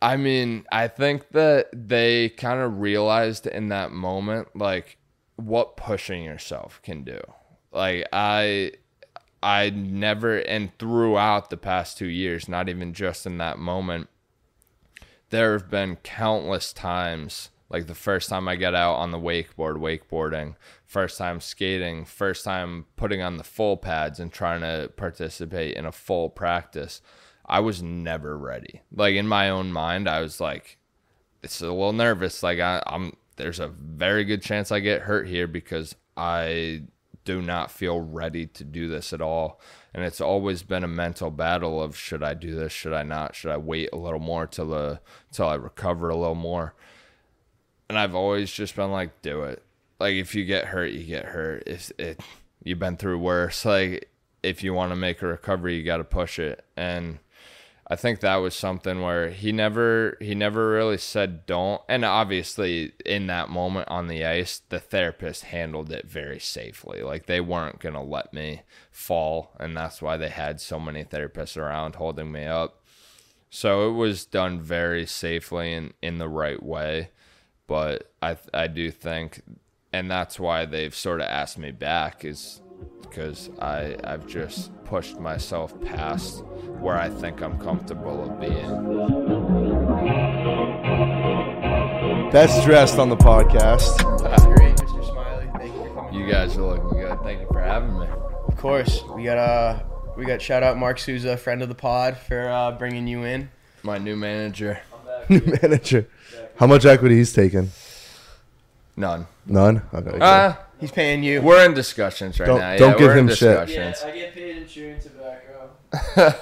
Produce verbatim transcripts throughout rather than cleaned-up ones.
I mean, I think that they kind of realized in that moment, like, what pushing yourself can do. Like, I, I never, and throughout the past two years, not even just in that moment, there have been countless times, like the first time I got out on the wakeboard, wakeboarding, first time skating, first time putting on the full pads and trying to participate in a full practice. I was never ready. Like in my own mind, I was like, it's a little nervous. Like I, I'm, there's a very good chance I get hurt here because I do not feel ready to do this at all. And it's always been a mental battle of, should I do this? Should I not? Should I wait a little more till the till I recover a little more? And I've always just been like, do it. Like if you get hurt, you get hurt. If it, you've been through worse. Like if you want to make a recovery, you got to push it. And I think that was something where he never he never really said don't. And obviously in that moment on the ice, the therapist handled it very safely. Like they weren't going to let me fall, and that's why they had so many therapists around holding me up. So it was done very safely and in the right way. But I I do think, and that's why they've sort of asked me back, is because I, I've just pushed myself past where I think I'm comfortable of being. Best dressed on the podcast. Great, Mister Smiley. Thank you for coming. You guys are looking good. Thank you for having me. Of course, we got uh, we got shout out Mark Souza, friend of the pod, for uh, bringing you in. My new manager. New manager. How much equity he's taking? None. None? Okay. Uh, He's paying you. we're in discussions right Don't- now. don't yeah, give we're him in shit. discussions. I get paid in chewing tobacco.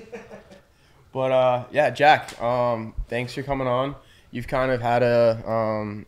But uh, yeah, Jack. Um, thanks for coming on. You've kind of had a um,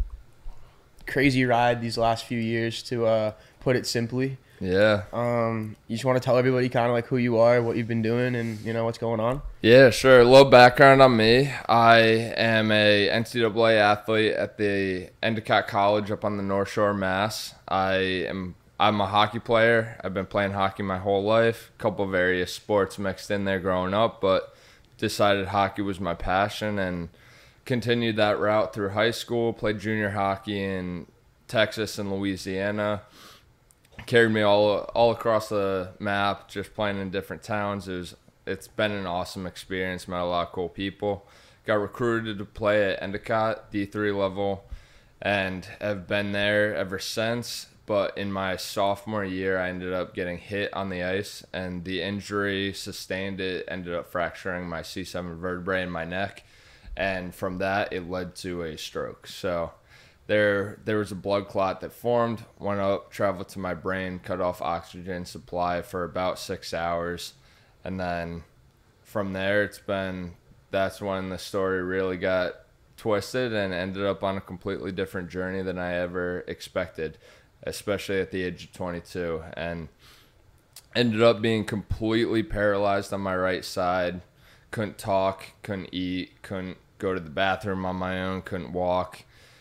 crazy ride these last few years, to uh, put it simply. Yeah. Um, you just want to tell everybody kind of like who you are, what you've been doing, and you know what's going on. Yeah, sure. A little background on me. I am a N C double A athlete at the Endicott College up on the North Shore, Mass. I am I'm a hockey player. I've been playing hockey my whole life. A couple various sports mixed in there growing up, but decided hockey was my passion and continued that route through high school. Played junior hockey in Texas and Louisiana. Carried me all all across the map, just playing in different towns. It was, it's been an awesome experience. Met a lot of cool people. Got recruited to play at Endicott, D three level, and have been there ever since. But in my sophomore year, I ended up getting hit on the ice, and the injury sustained it ended up fracturing my C seven vertebrae in my neck. And from that, it led to a stroke. So There there was a blood clot that formed, went up, traveled to my brain, cut off oxygen supply for about six hours. And then from there, it's been, that's when the story really got twisted and ended up on a completely different journey than I ever expected, especially at the age of twenty-two. And ended up being completely paralyzed on my right side. Couldn't talk, couldn't eat, couldn't go to the bathroom on my own, couldn't walk.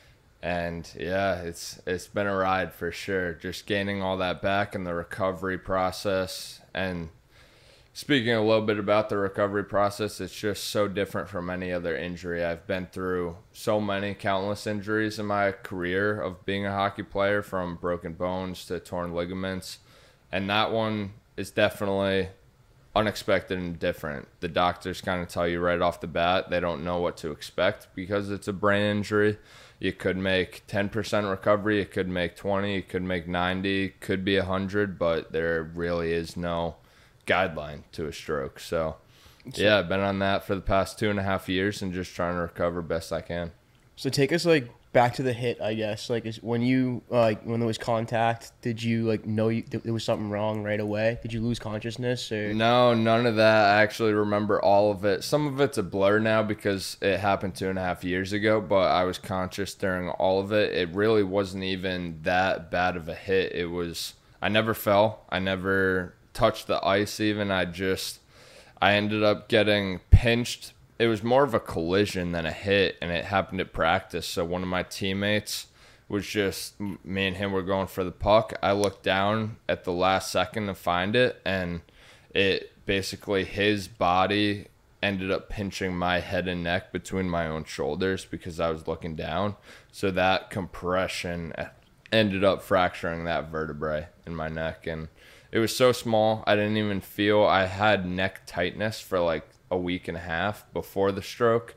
And yeah, it's it's been a ride for sure. Just gaining all that back and the recovery process. And speaking a little bit about the recovery process, it's just so different from any other injury. I've been through so many countless injuries in my career of being a hockey player, from broken bones to torn ligaments. And that one is definitely unexpected and different. The doctors kind of tell you right off the bat they don't know what to expect because it's a brain injury. You could make ten percent recovery, it could make twenty, it could make ninety, could be one hundred, but there really is no guideline to a stroke. So, yeah, I've been on that for the past two and a half years and just trying to recover best I can. So take us like back to the hit, I guess. Like, is when you uh, like when there was contact, did you like know you, th- there was something wrong right away? Did you lose consciousness or? No, none of that. I actually remember all of it. Some of it's a blur now because it happened two and a half years ago, but I was conscious during all of it. It really wasn't even that bad of a hit. It was, I never fell. I never touched the ice even. I just, I ended up getting pinched. It was more of a collision than a hit, and it happened at practice. So one of my teammates was just, me and him were going for the puck. I looked down at the last second to find it, and it basically, his body ended up pinching my head and neck between my own shoulders because I was looking down. So that compression ended up fracturing that vertebrae in my neck. And it was so small, I didn't even feel, I had neck tightness for like a week and a half before the stroke.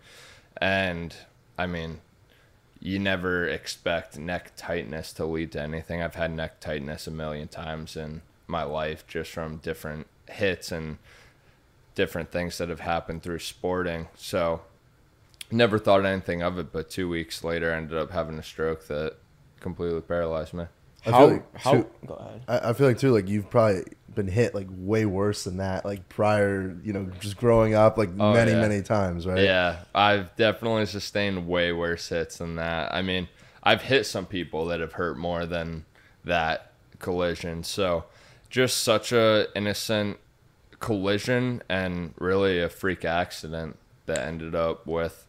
And I mean, you never expect neck tightness to lead to anything. I've had neck tightness a million times in my life just from different hits and different things that have happened through sporting. So never thought anything of it, but two weeks later I ended up having a stroke that completely paralyzed me. I How, feel like how, too, go ahead. I, I feel like too, like you've probably been hit like way worse than that, like prior, you know, just growing up, like Oh, many, yeah. many times, right? Yeah, I've definitely sustained way worse hits than that. I mean, I've hit some people that have hurt more than that collision. So just such a innocent collision and really a freak accident that ended up with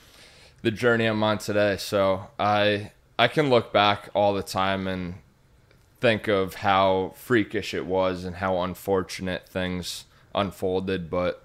the journey I'm on today. So I I can look back all the time and think of how freakish it was and how unfortunate things unfolded, but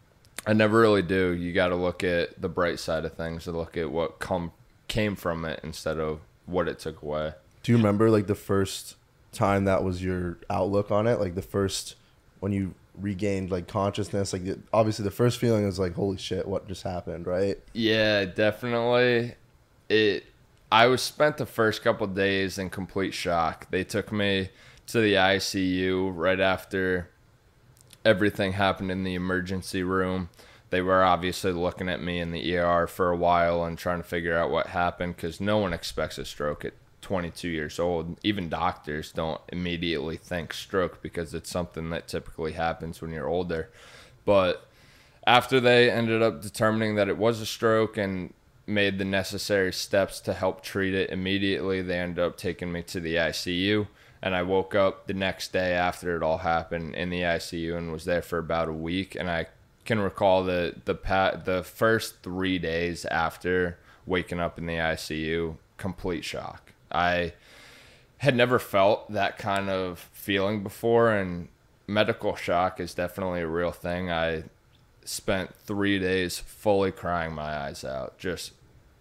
I never really do. You got to look at the bright side of things and look at what come came from it instead of what it took away. Do you remember like the first time that was your outlook on it? Like the first, when you regained like consciousness, like obviously the first feeling was like, holy shit, what just happened, right? Yeah, definitely. It. I was spent the first couple of days in complete shock. They took me to the I C U right after everything happened in the emergency room. They were obviously looking at me in the E R for a while and trying to figure out what happened because no one expects a stroke at twenty-two years old. Even doctors don't immediately think stroke because it's something that typically happens when you're older. But after they ended up determining that it was a stroke and made the necessary steps to help treat it immediately, they ended up taking me to the I C U. And I woke up the next day after it all happened in the I C U and was there for about a week. And I can recall the the pat the first three days after waking up in the I C U, complete shock. I had never felt that kind of feeling before, and medical shock is definitely a real thing. I spent three days fully crying my eyes out, just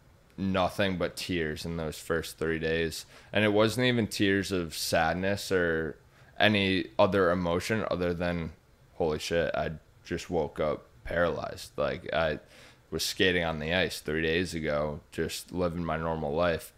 nothing but tears in those first three days. And it wasn't even tears of sadness or any other emotion other than, holy shit, I just woke up paralyzed. Like, I was skating on the ice three days ago, just living my normal life.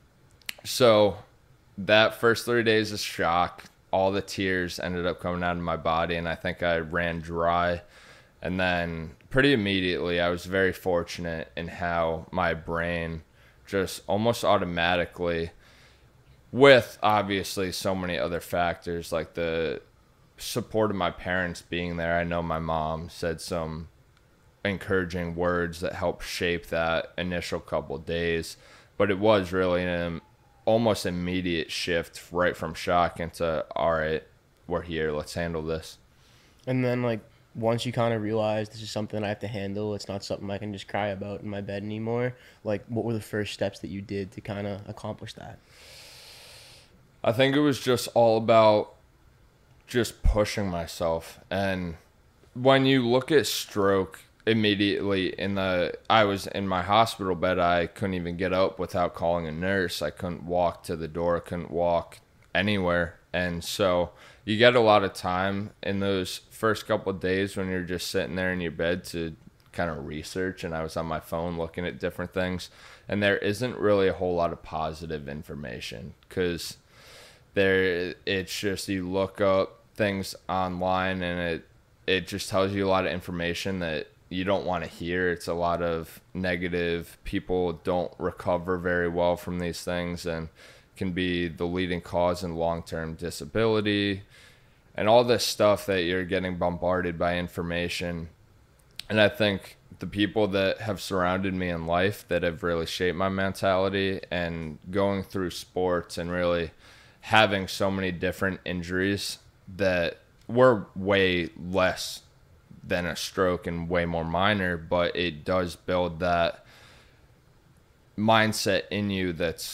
So that first three days of shock, all the tears ended up coming out of my body, and I think I ran dry. And then pretty immediately, I was very fortunate in how my brain just almost automatically, with obviously so many other factors, like the support of my parents being there. I know my mom said some encouraging words that helped shape that initial couple days. But it was really an almost immediate shift right from shock into, all right, we're here, let's handle this. And then, like, once you kind of realize this is something I have to handle, it's not something I can just cry about in my bed anymore, like, what were the first steps that you did to kind of accomplish that? I think it was just all about just pushing myself. And when you look at stroke, immediately in the, I was in my hospital bed, I couldn't even get up without calling a nurse. I couldn't walk to the door, couldn't walk anywhere. And so you get a lot of time in those first couple of days when you're just sitting there in your bed to kind of research. And I was on my phone looking at different things, and there isn't really a whole lot of positive information because there, it's just, you look up things online and it, it just tells you a lot of information that you don't want to hear. It's a lot of negative. People don't recover very well from these things and can be the leading cause in long-term disability and all this stuff that you're getting bombarded by information. And I think the people that have surrounded me in life that have really shaped my mentality, and going through sports and really having so many different injuries that were way less than a stroke and way more minor, but it does build that mindset in you that's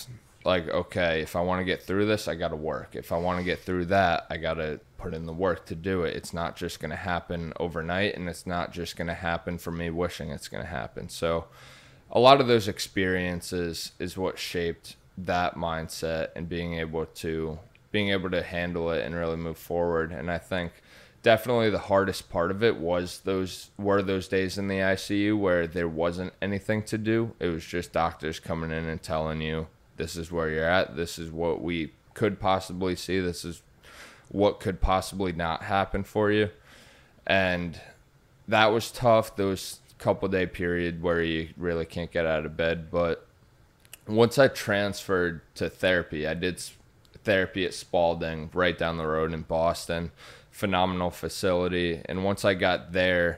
like, okay, if I want to get through this, I got to work. If I want to get through that, I got to put in the work to do it. It's not just going to happen overnight, and it's not just going to happen for me wishing it's going to happen. So a lot of those experiences is what shaped that mindset and being able to being able to handle it and really move forward. And I think definitely the hardest part of it was those were those days in the I C U where there wasn't anything to do. It was just doctors coming in and telling you, this is where you're at, this is what we could possibly see, this is what could possibly not happen for you. And that was tough, those couple day period where you really can't get out of bed. But once I transferred to therapy, I did therapy at Spalding right down the road in Boston. Phenomenal facility. And once I got there,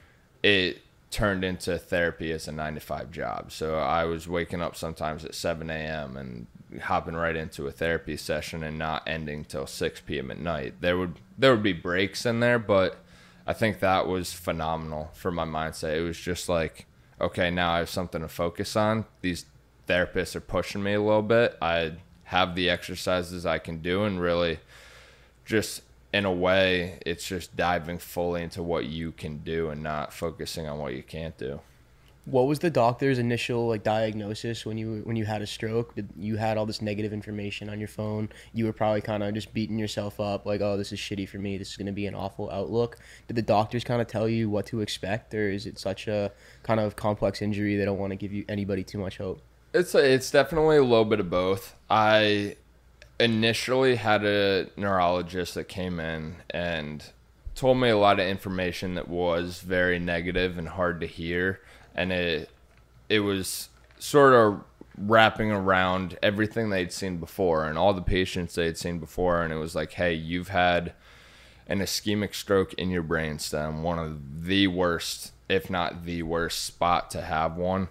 it turned into therapy as a nine to five job. So I was waking up sometimes at seven a.m. and hopping right into a therapy session and not ending till six p.m. at night. There would there would be breaks in there, but I think that was phenomenal for my mindset. It was just like, okay, now I have something to focus on. These therapists are pushing me a little bit. I have the exercises I can do, and really just in a way, it's just diving fully into what you can do and not focusing on what you can't do. What was the doctor's initial like diagnosis when you when you had a stroke? Did you had all this negative information on your phone? You were probably kind of just beating yourself up, like, oh, this is shitty for me. This is going to be an awful outlook. Did the doctors kind of tell you what to expect, or is it such a kind of complex injury they don't want to give you anybody too much hope? It's a, it's definitely a little bit of both. I initially had a neurologist that came in and told me a lot of information that was very negative and hard to hear, and it it was sort of wrapping around everything they'd seen before and all the patients they'd seen before. And it was like, hey, you've had an ischemic stroke in your brainstem, one of the worst, if not the worst spot to have one.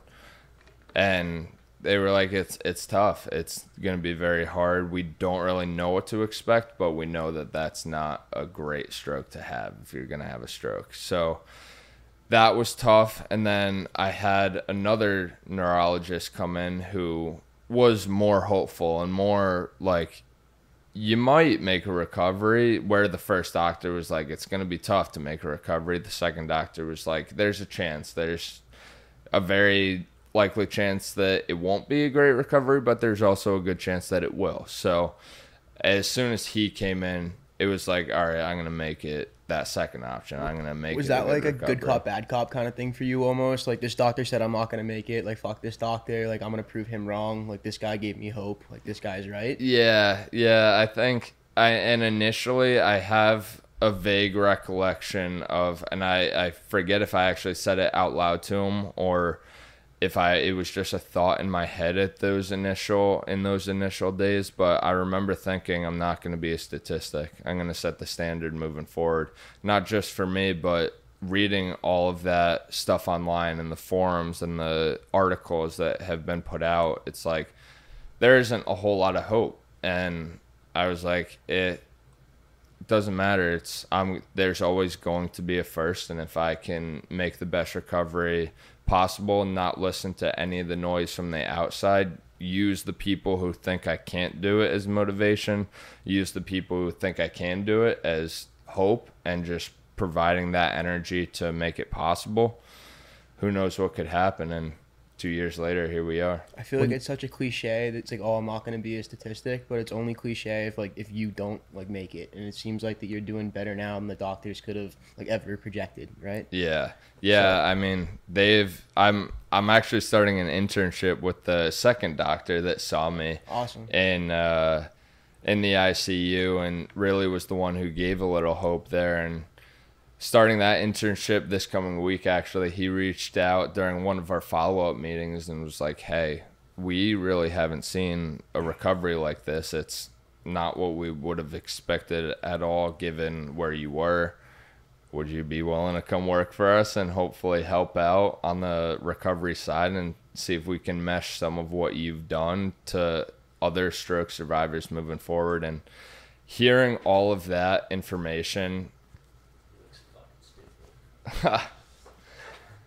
And they were like, it's it's tough. It's going to be very hard. We don't really know what to expect, but we know that that's not a great stroke to have if you're going to have a stroke. So that was tough. And then I had another neurologist come in who was more hopeful and more like, you might make a recovery, where the first doctor was like, it's going to be tough to make a recovery. The second doctor was like, there's a chance. There's a very likely chance that it won't be a great recovery, but there's also a good chance that it will. So as soon as he came in, it was like, all right, I'm going to make it that second option. I'm going to make it. Was that like a recovery. good cop, bad cop kind of thing for you almost? Like, this doctor said I'm not going to make it. Like, fuck this doctor. Like, I'm going to prove him wrong. Like, this guy gave me hope. Like, this guy's right. Yeah, yeah. I think, I and initially I have a vague recollection of, and I, I forget if I actually said it out loud to him or if I it was just a thought in my head at those initial in those initial days, but I remember thinking, I'm not going to be a statistic. I'm going to set the standard moving forward, not just for me, but reading all of that stuff online and the forums and the articles that have been put out. It's like there isn't a whole lot of hope, and I was like, it doesn't matter. It's I'm there's always going to be a first, and if I can make the best recovery possible and not listen to any of the noise from the outside, use the people who think I can't do it as motivation, use the people who think I can do it as hope, and just providing that energy to make it possible, who knows what could happen. And two years later, here we are. I feel like it's such a cliche that it's like, oh, I'm not going to be a statistic, but it's only cliche if like if you don't like make it. And it seems like that you're doing better now than the doctors could have like ever projected, right? Yeah. Yeah, so, I mean, they've I'm I'm actually starting an internship with the second doctor that saw me. Awesome. In uh in the I C U, and really was the one who gave a little hope there. And starting that internship this coming week, actually, he reached out during one of our follow-up meetings and was like, hey, we really haven't seen a recovery like this. It's not what we would have expected at all, given where you were. Would you be willing to come work for us and hopefully help out on the recovery side and see if we can mesh some of what you've done to other stroke survivors moving forward? And hearing all of that information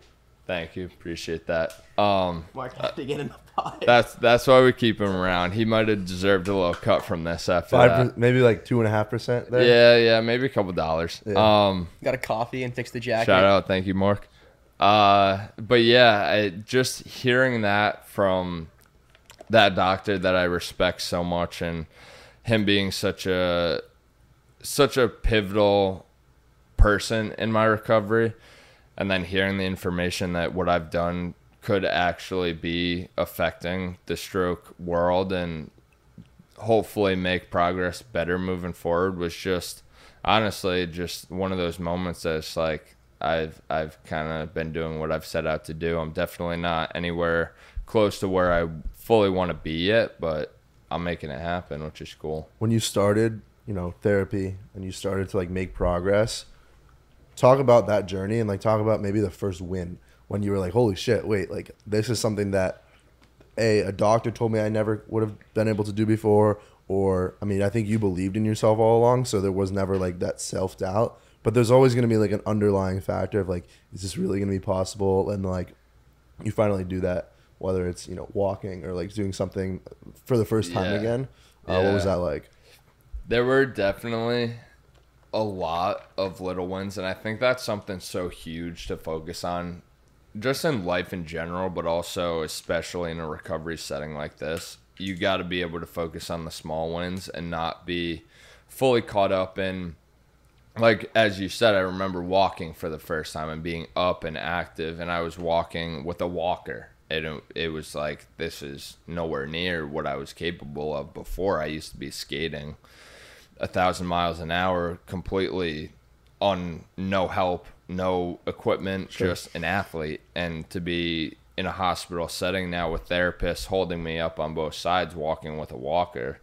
Thank you. Appreciate that. Um, Mark had to get in the pot. that's that's why we keep him around. He might have deserved a little cut from this after Five, that. per- maybe like two and a half percent there. Yeah, yeah, maybe a couple dollars. Yeah. Um, Got a coffee and fixed the jacket. shout out, thank you, Mark. Uh, but yeah, I, just hearing that from that doctor that I respect so much, and him being such a such a pivotal person in my recovery, and then hearing the information that what I've done could actually be affecting the stroke world and hopefully make progress better moving forward was just honestly just one of those moments that's like I've I've kind of been doing what I've set out to do. I'm definitely not anywhere close to where I fully want to be yet, but I'm making it happen, which is cool. When you started, you know, therapy and you started to like make progress, talk about that journey and like talk about maybe the first win when you were like, holy shit, wait, like this is something that a a doctor told me I never would have been able to do before, or I mean, I think you believed in yourself all along, so there was never like that self-doubt, but there's always going to be like an underlying factor of like, is this really going to be possible? And like you finally do that, whether it's, you know, walking or like doing something for the first time Yeah. again. Uh, Yeah. What was that like? There were definitely a lot of little wins, and I think that's something so huge to focus on just in life in general, but also especially in a recovery setting like this. You got to be able to focus on the small wins and not be fully caught up in, like as you said, I remember walking for the first time and being up and active, and I was walking with a walker. It, it was like, this is nowhere near what I was capable of before. I used to be skating a thousand miles an hour completely on no help, no equipment, Sure. just an athlete. And to be in a hospital setting now with therapists holding me up on both sides, walking with a walker.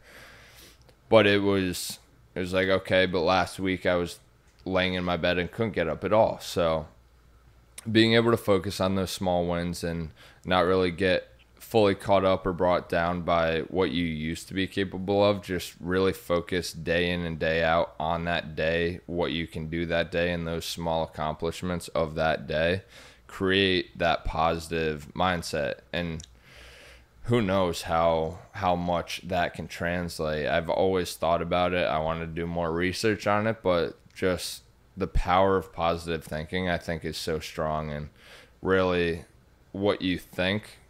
But it was, it was like, okay, but last week I was laying in my bed and couldn't get up at all. So being able to focus on those small wins and not really get fully caught up or brought down by what you used to be capable of, just really focus day in and day out on that day, what you can do that day and those small accomplishments of that day, create that positive mindset. And who knows how how much that can translate. I've always thought about it. I want to do more research on it, but just the power of positive thinking, I think, is so strong. And really what you think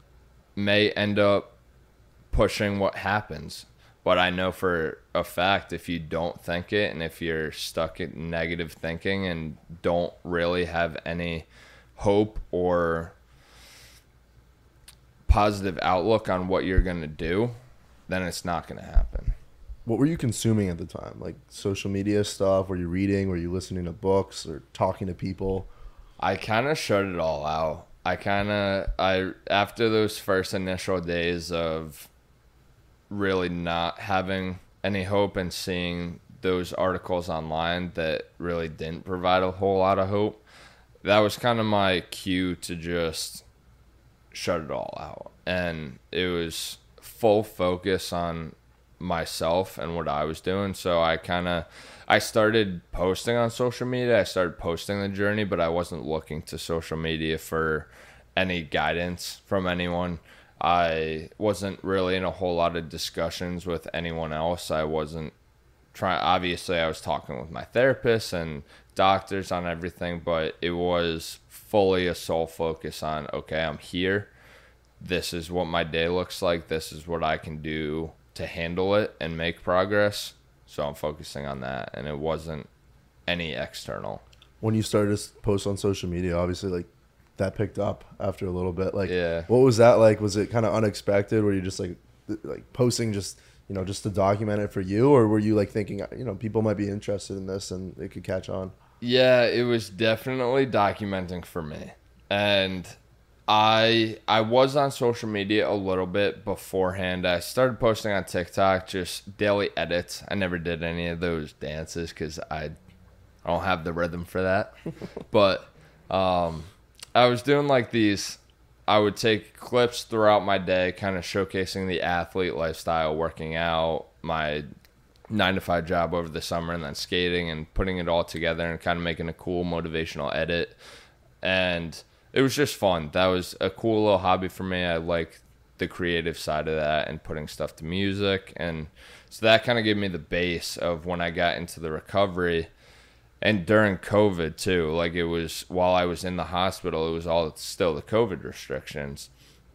may end up pushing what happens. But I know for a fact, if you don't think it, and if you're stuck in negative thinking and don't really have any hope or positive outlook on what you're going to do, then it's not going to happen. What were you consuming at the time? Like social media stuff? Were you reading? Were you listening to books or talking to people? I kind of shut it all out. I kind of, I after those first initial days of really not having any hope and seeing those articles online that really didn't provide a whole lot of hope, that was kind of my cue to just shut it all out. And it was full focus on myself and what I was doing. So I kind of, I started posting on social media. I started posting the journey, but I wasn't looking to social media for any guidance from anyone. I wasn't really in a whole lot of discussions with anyone else. I wasn't trying, obviously I was talking with my therapist and doctors on everything, but it was fully a sole focus on, okay, I'm here. This is what my day looks like. This is what I can do to handle it and make progress. So I'm focusing on that, and it wasn't any external. When you started to post on social media, obviously like that picked up after a little bit. Like, Yeah. what was that like? Was it kind of unexpected? Were you just like, th- like posting just, you know, just to document it for you? Or were you like thinking, you know, people might be interested in this and it could catch on? Yeah, it was definitely documenting for me. And I I was on social media a little bit beforehand. I started posting on TikTok, just daily edits. I never did any of those dances because I, I don't have the rhythm for that. But um, I was doing like these, I would take clips throughout my day, kind of showcasing the athlete lifestyle, working out, my nine to five job over the summer, and then skating and putting it all together and kind of making a cool motivational edit. And it was just fun. That was a cool little hobby for me. I like the creative side of that and putting stuff to music. And so that kind of gave me the base of when I got into the recovery. And during COVID too, like it was while I was in the hospital, it was all still the COVID restrictions.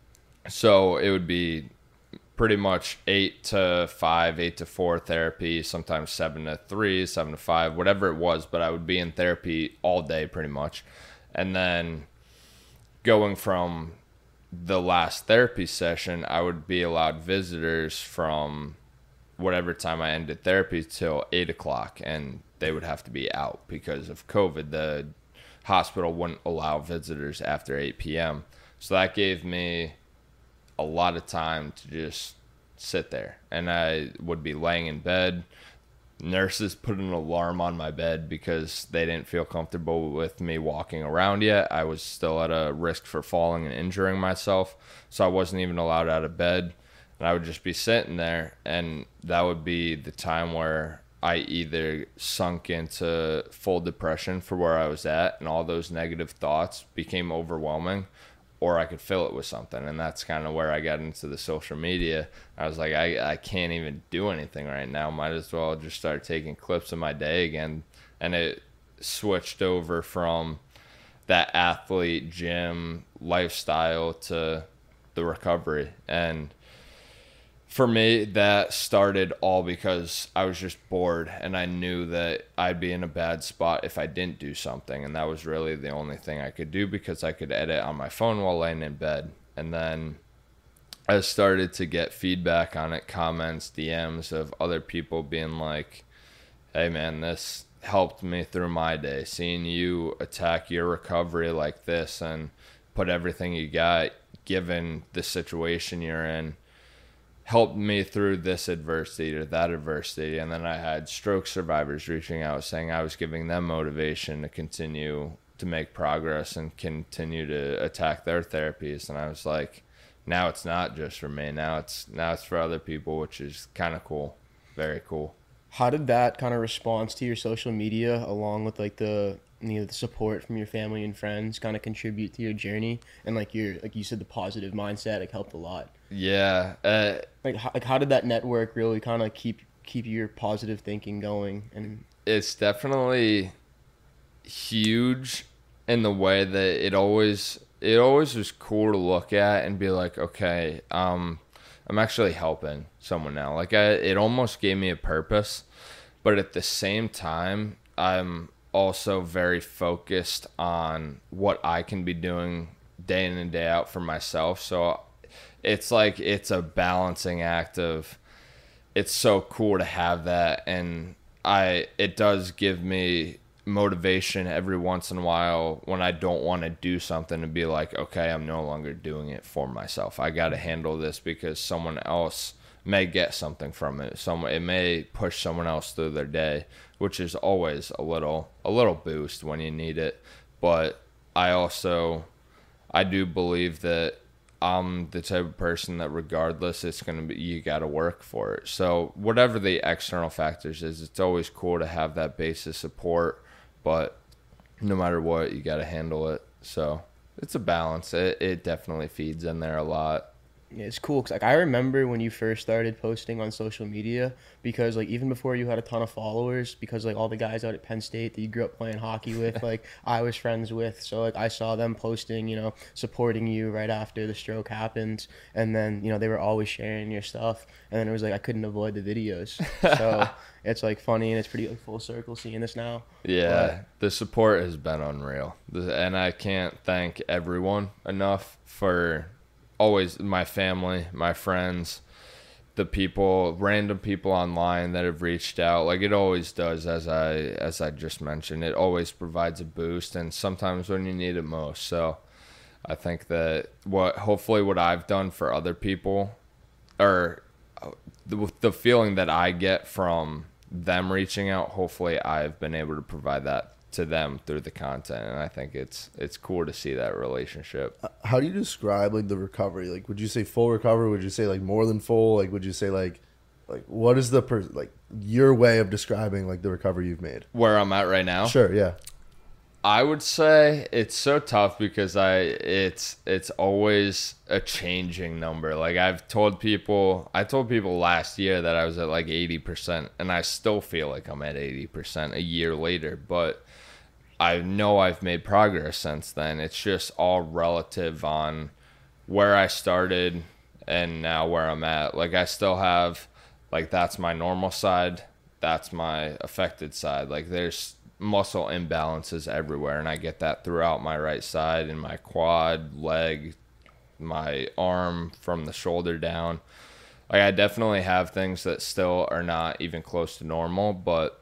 So it would be pretty much eight to five, eight to four therapy, sometimes seven to three, seven to five, whatever it was. But I would be in therapy all day pretty much. And then going from the last therapy session, I would be allowed visitors from whatever time I ended therapy till eight o'clock, and they would have to be out because of COVID. The hospital wouldn't allow visitors after eight p.m. So that gave me a lot of time to just sit there, and I would be laying in bed. Nurses put an alarm on my bed because they didn't feel comfortable with me walking around yet. I was still at a risk for falling and injuring myself, so I wasn't even allowed out of bed. And I would just be sitting there, and that would be the time where I either sunk into full depression for where I was at, and all those negative thoughts became overwhelming, or I could fill it with something. And that's kind of where I got into the social media. I was like, I, I can't even do anything right now. Might as well just start taking clips of my day again. And it switched over from that athlete gym lifestyle to the recovery. And for me, that started all because I was just bored, and I knew that I'd be in a bad spot if I didn't do something. And that was really the only thing I could do because I could edit on my phone while laying in bed. And then I started to get feedback on it, comments, D Ms of other people being like, hey man, this helped me through my day. Seeing you attack your recovery like this and put everything you got, given the situation you're in, helped me through this adversity or that adversity. And then I had stroke survivors reaching out saying I was giving them motivation to continue to make progress and continue to attack their therapies. And I was like, now it's not just for me. Now it's now it's for other people, which is kind of cool. Very cool. How did that kind of response to your social media, along with like the you know, the support from your family and friends, kind of contribute to your journey? And like your like you said, the positive mindset like helped a lot. Yeah. Uh, like how, like how did that network really kind of keep keep your positive thinking going? And it's definitely huge in the way that it always it always was cool to look at and be like, okay, um, I'm actually helping someone now. Like I, it almost gave me a purpose, but at the same time, I'm also very focused on what I can be doing day in and day out for myself. So it's like it's a balancing act of it's so cool to have that, and I it does give me motivation every once in a while when I don't want to do something to be like, okay, I'm no longer doing it for myself. I got to handle this because someone else may get something from it. Some it may push someone else through their day, which is always a little a little boost when you need it. But I also I do believe that I'm the type of person that regardless, it's going to be, you got to work for it. So whatever the external factors is, it's always cool to have that base of support, but no matter what, you got to handle it. So it's a balance. It, it definitely feeds in there a lot. Yeah, it's cool because like I remember when you first started posting on social media, because like even before you had a ton of followers, because like all the guys out at Penn State that you grew up playing hockey with, like I was friends with, so like I saw them posting, you know, supporting you right after the stroke happened, and then you know they were always sharing your stuff, and then it was like I couldn't avoid the videos, so it's like funny and it's pretty like full circle seeing this now. Yeah, but the support has been unreal, and I can't thank everyone enough for. Always my family, my friends, the people, random people online that have reached out. Like it always does, as I as I just mentioned. It always provides a boost, and sometimes when you need it most. So I think that what hopefully what I've done for other people, or the, the feeling that I get from them reaching out, hopefully I've been able to provide that to them through the content, and I think it's it's cool to see that relationship. How do you describe like the recovery? Like, would you say full recovery? Would you say like more than full? Like, would you say like like what is the per- like your way of describing like the recovery you've made? Where I'm at right now? Sure, yeah. I would say it's so tough because I it's it's always a changing number. Like I've told people, I told people last year that I was at like eighty percent, and I still feel like I'm at eighty percent a year later, but I know I've made progress since then. It's just all relative on where I started and now where I'm at. Like I still have, like that's my normal side, that's my affected side. Like there's muscle imbalances everywhere, and I get that throughout my right side, in my quad, leg, my arm, from the shoulder down. Like I definitely have things that still are not even close to normal, but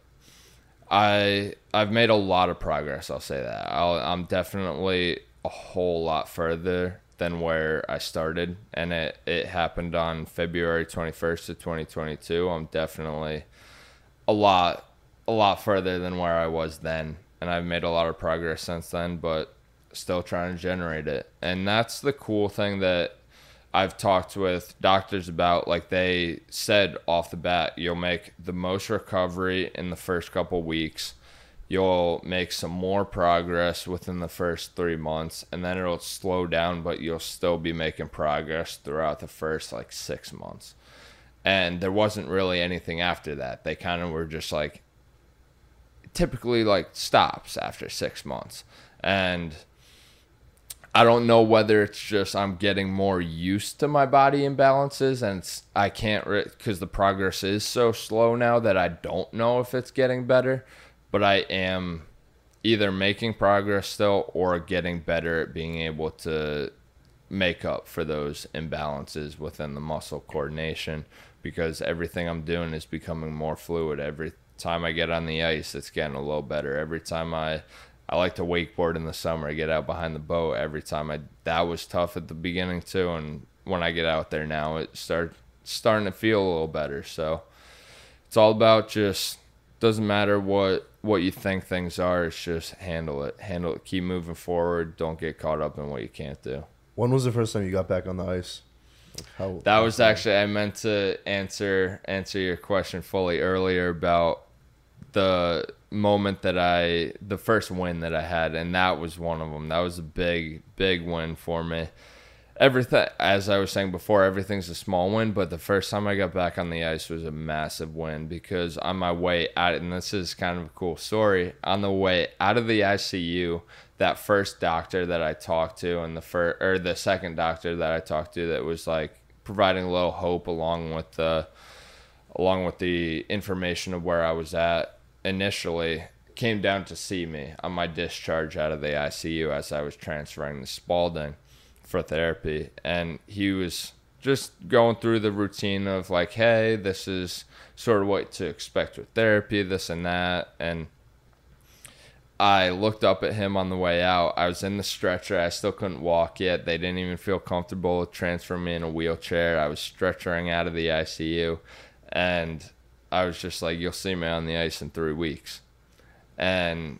I I've made a lot of progress. I'll say that. I'll, I'm definitely a whole lot further than where I started, and it it happened on February twenty-first of twenty twenty-two. I'm definitely a lot a lot further than where I was then, and I've made a lot of progress since then, but still trying to generate it. And that's the cool thing that I've talked with doctors about. Like they said off the bat, you'll make the most recovery in the first couple weeks, you'll make some more progress within the first three months, and then it'll slow down, but you'll still be making progress throughout the first like six months. And there wasn't really anything after that. They kind of were just like, typically like stops after six months. And I don't know whether it's just I'm getting more used to my body imbalances, and it's, I can't, because the progress is so slow now that I don't know if it's getting better, but I am either making progress still or getting better at being able to make up for those imbalances within the muscle coordination, because everything I'm doing is becoming more fluid. Every time I get on the ice, it's getting a little better. Every time I I like to wakeboard in the summer, I get out behind the boat. Every time I that was tough at the beginning too, and when I get out there now, it start starting to feel a little better. So it's all about just, doesn't matter what what you think things are, it's just handle it handle it keep moving forward. Don't get caught up in what you can't do. When was the first time you got back on the ice? Like how, that was actually, I meant to answer answer your question fully earlier about the moment that I, the first win that I had, and that was one of them. That was a big, big win for me. Everything, as I was saying before, everything's a small win, but the first time I got back on the ice was a massive win, because on my way out, and this is kind of a cool story, on the way out of the I C U, that first doctor that I talked to, and the first, or the second doctor that I talked to, that was like providing a little hope along with the, along with the information of where I was at initially, came down to see me on my discharge out of the I C U as I was transferring to Spalding for therapy. And he was just going through the routine of like, hey, this is sort of what to expect with therapy, this and that. And I looked up at him on the way out. I was in the stretcher. I still couldn't walk yet. They didn't even feel comfortable transferring me in a wheelchair. I was stretchering out of the I C U, and I was just like, you'll see me on the ice in three weeks. And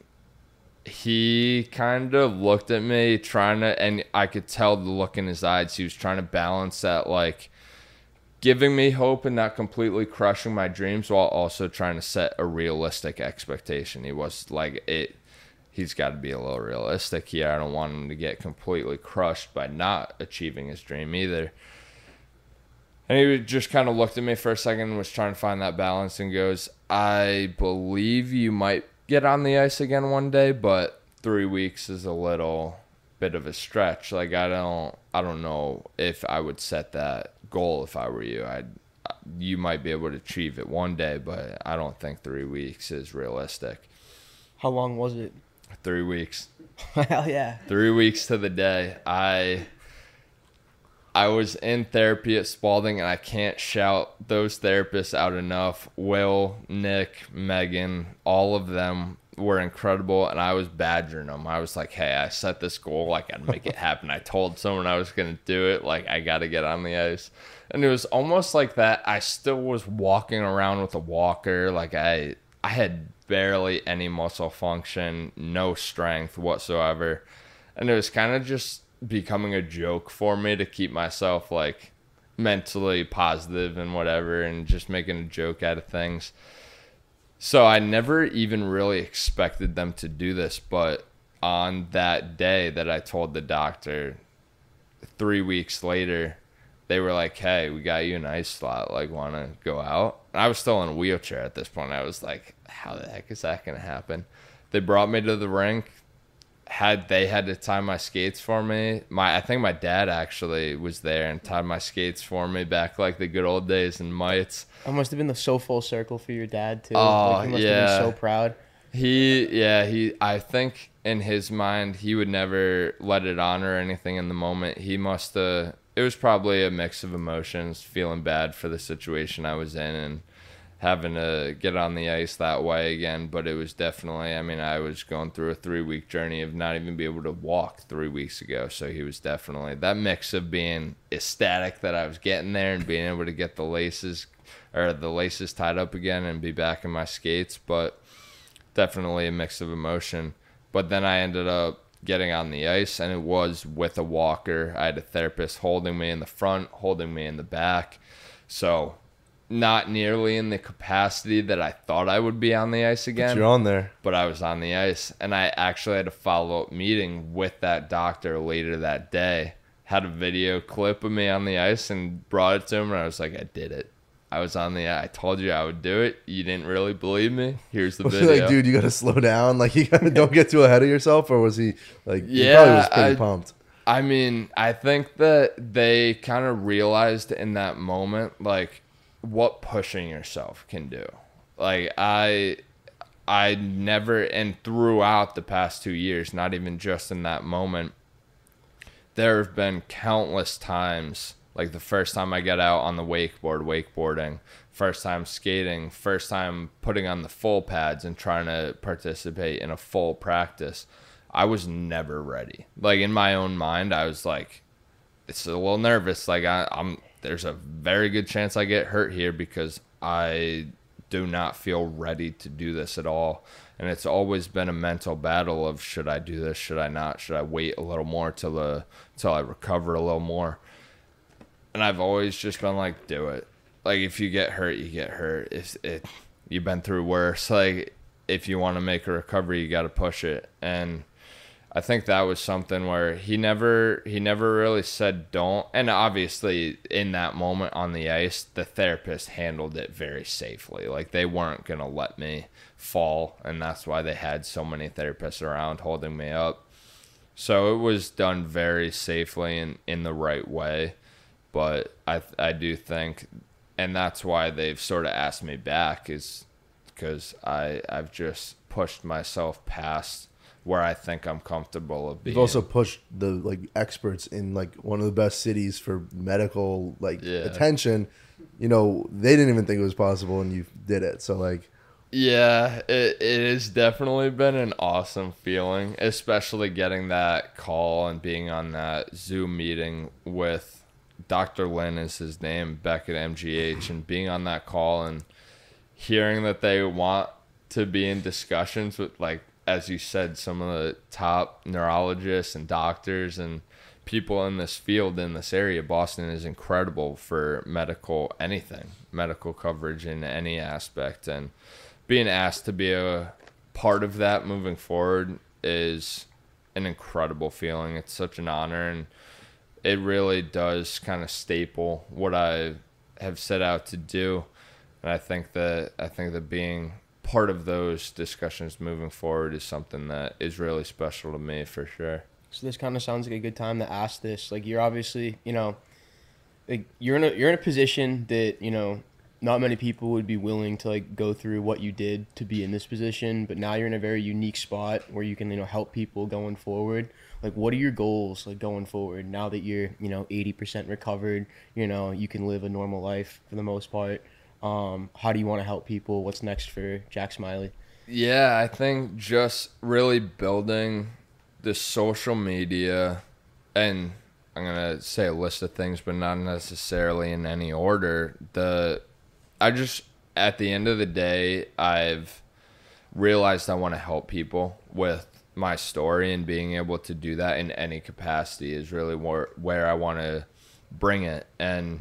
he kind of looked at me trying to, and I could tell the look in his eyes. He was trying to balance that, like, giving me hope and not completely crushing my dreams, while also trying to set a realistic expectation. He was like, it, he's got to be a little realistic here. I don't want him to get completely crushed by not achieving his dream either. And he just kind of looked at me for a second and was trying to find that balance, and goes, I believe you might get on the ice again one day, but three weeks is a little bit of a stretch. Like, I don't I don't know if I would set that goal if I were you. I'd, you might be able to achieve it one day, but I don't think three weeks is realistic. How long was it? Three weeks. Hell yeah. Three weeks to the day. I... I was in therapy at Spalding, and I can't shout those therapists out enough. Will, Nick, Megan, all of them were incredible, and I was badgering them. I was like, hey, I set this goal. I got to make it happen. I told someone I was going to do it. Like, I got to get on the ice. And it was almost like that. I still was walking around with a walker. Like, I, I had barely any muscle function, no strength whatsoever. And it was kind of just becoming a joke for me to keep myself like mentally positive and whatever, and just making a joke out of things. So I never even really expected them to do this, but on that day that I told the doctor, three weeks later, they were like, hey, we got you an ice slot. Like, want to go out? And I was still in a wheelchair at this point. I was like, how the heck is that going to happen? They brought me to the rink. Had they had to tie my skates for me. My I think my dad actually was there and tied my skates for me back like the good old days in mites. It must have been the so full circle for your dad too. Oh, like, he must yeah. have been so proud. He, yeah, he, I think in his mind, he would never let it on or anything in the moment. He must have, it was probably a mix of emotions, feeling bad for the situation I was in and having to get on the ice that way again. But it was definitely, I mean, I was going through a three week journey of not even be able to walk three weeks ago. So he was definitely that mix of being ecstatic that I was getting there and being able to get the laces or the laces tied up again and be back in my skates. But definitely a mix of emotion. But then I ended up getting on the ice, and it was with a walker. I had a therapist holding me in the front, holding me in the back. So not nearly in the capacity that I thought I would be on the ice again. But you're on there. But I was on the ice, and I actually had a follow-up meeting with that doctor later that day. Had a video clip of me on the ice and brought it to him, and I was like, I did it. I was on the, I told you I would do it. You didn't really believe me. Here's the Was video. he like, dude, you got to slow down? Like, you gotta, don't get too ahead of yourself? Or was he, like, he Yeah, probably was pretty I- pumped. I mean, I think that they kind of realized in that moment, like, what pushing yourself can do. Like, I, I never, and throughout the past two years, not even just in that moment, there have been countless times, like the first time I got out on the wakeboard, wakeboarding, first time skating, first time putting on the full pads and trying to participate in a full practice. I was never ready. Like, in my own mind, I was like, it's a little nervous. Like, I, I'm, there's a very good chance I get hurt here because I do not feel ready to do this at all. And it's always been a mental battle of, should I do this? Should I not? Should I wait a little more till the, till I recover a little more? And I've always just been like, do it. Like, if you get hurt, you get hurt. If it, you've been through worse. Like, if you want to make a recovery, you got to push it. And I think that was something where he never he never really said don't. And obviously, in that moment on the ice, the therapist handled it very safely. Like, they weren't going to let me fall, and that's why they had so many therapists around holding me up. So it was done very safely and in the right way. But I I do think, and that's why they've sort of asked me back, is because I I've just pushed myself past where I think I'm comfortable of being. You've also pushed the like experts in like one of the best cities for medical like Yeah. attention. You know, they didn't even think it was possible, and you did it. So like, Yeah, it it has definitely been an awesome feeling, especially getting that call and being on that Zoom meeting with Doctor Lin is his name, back at M G H, and being on that call and hearing that they want to be in discussions with, like, as you said, some of the top neurologists and doctors and people in this field, in this area. Boston is incredible for medical anything, medical coverage in any aspect. And being asked to be a part of that moving forward is an incredible feeling. It's such an honor, and it really does kind of staple what I have set out to do. And I think that I think that being part of those discussions moving forward is something that is really special to me, for sure. So this kind of sounds like a good time to ask this. Like, you're obviously, you know, like you're in a you're in a position that, you know, not many people would be willing to like go through what you did to be in this position, but now you're in a very unique spot where you can, you know, help people going forward. Like, what are your goals like going forward now that you're, you know, eighty percent recovered, you know, you can live a normal life for the most part? Um, how do you want to help people? What's next for Jack Smiley? Yeah, I think just really building the social media, and I'm going to say a list of things, but not necessarily in any order. The, I just, at the end of the day, I've realized I want to help people with my story, and being able to do that in any capacity is really where, where I want to bring it. And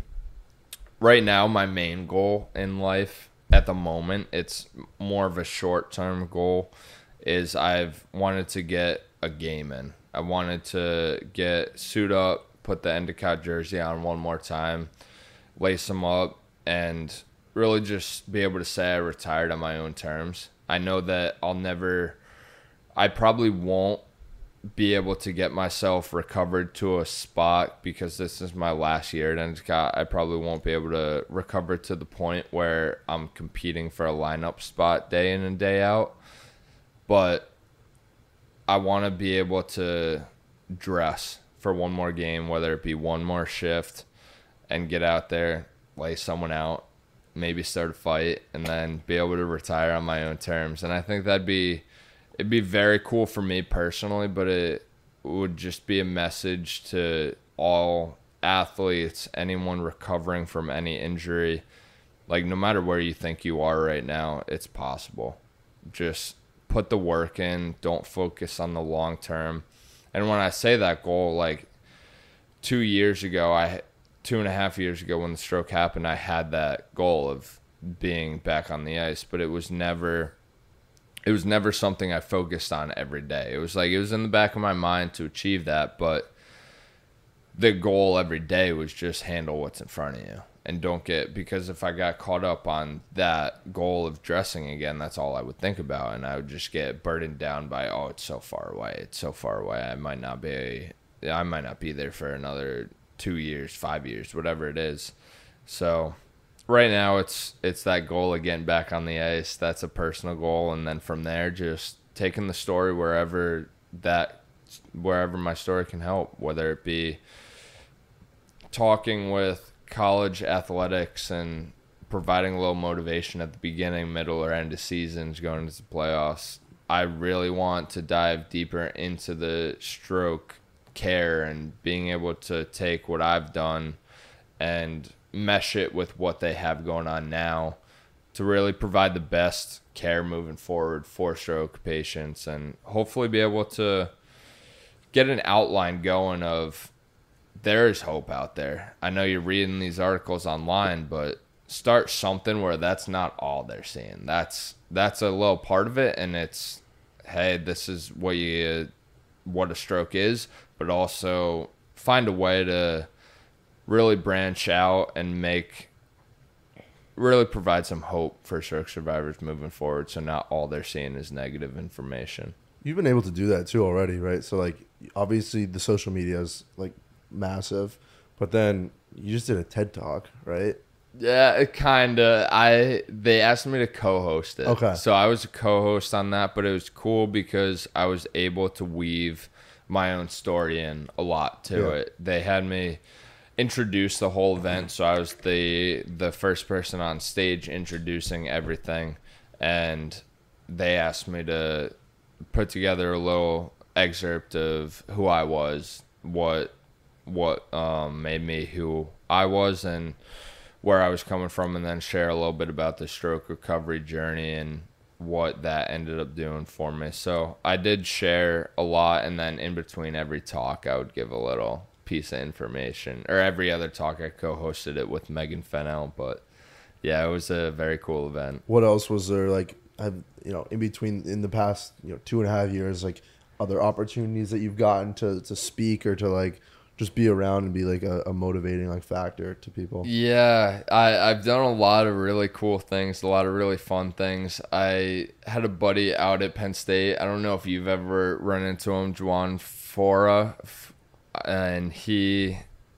right now, my main goal in life at the moment, it's more of a short-term goal, is I've wanted to get a game in. I wanted to get suit up, put the Endicott jersey on one more time, lace them up, and really just be able to say I retired on my own terms. I know that I'll never, I probably won't be able to get myself recovered to a spot because this is my last year at Endicott. I probably won't be able to recover to the point where I'm competing for a lineup spot day in and day out. But I want to be able to dress for one more game, whether it be one more shift, and get out there, lay someone out, maybe start a fight, and then be able to retire on my own terms. And I think that'd be it'd be very cool for me personally, but it would just be a message to all athletes, anyone recovering from any injury. Like, no matter where you think you are right now, it's possible. Just put the work in. Don't focus on the long term. And when I say that goal, like two years ago, I two and a half years ago when the stroke happened, I had that goal of being back on the ice, but it was never it was never something I focused on every day. It was like it was in the back of my mind to achieve that, but the goal every day was just handle what's in front of you. And don't get, because if I got caught up on that goal of dressing again, that's all I would think about. And I would just get burdened down by, oh, it's so far away. It's so far away. I might not be, I might not be there for another two years, five years, whatever it is. So right now it's, it's that goal of getting back on the ice. That's a personal goal. And then from there, just taking the story wherever that, wherever my story can help, whether it be talking with college athletics and providing a little motivation at the beginning, middle, or end of seasons going into the playoffs. I really want to dive deeper into the stroke care and being able to take what I've done and mesh it with what they have going on now to really provide the best care moving forward for stroke patients, and hopefully be able to get an outline going of there is hope out there. I know you're reading these articles online, but start something where that's not all they're seeing. That's that's a little part of it, and it's, hey, this is what you what a stroke is, but also find a way to really branch out and make really provide some hope for stroke survivors moving forward, so not all they're seeing is negative information. You've been able to do that too already, right? So like obviously the social media is like massive, but then you just did a TED Talk, right? Yeah, it kind of. I they asked me to co-host it. Okay. So I was a co-host on that, but it was cool because I was able to weave my own story in a lot to Yeah. it. They had me introduce the whole event, so I was the the first person on stage introducing everything, and they asked me to put together a little excerpt of who I was, what what um, made me who I was, and where I was coming from, and then share a little bit about the stroke recovery journey and what that ended up doing for me. So I did share a lot, and then in between every talk, I would give a little piece of information. Or every other talk, I co-hosted it with Megan Fennell. But yeah, it was a very cool event. What else was there, like, have, you know, in between, in the past, you know, two and a half years, like, other opportunities that you've gotten to, to speak or to, like, just be around and be like a, a motivating like factor to people? Yeah, I, I've done a lot of really cool things, a lot of really fun things. I had a buddy out at Penn State. I don't know if you've ever run into him, Juan Fora, and he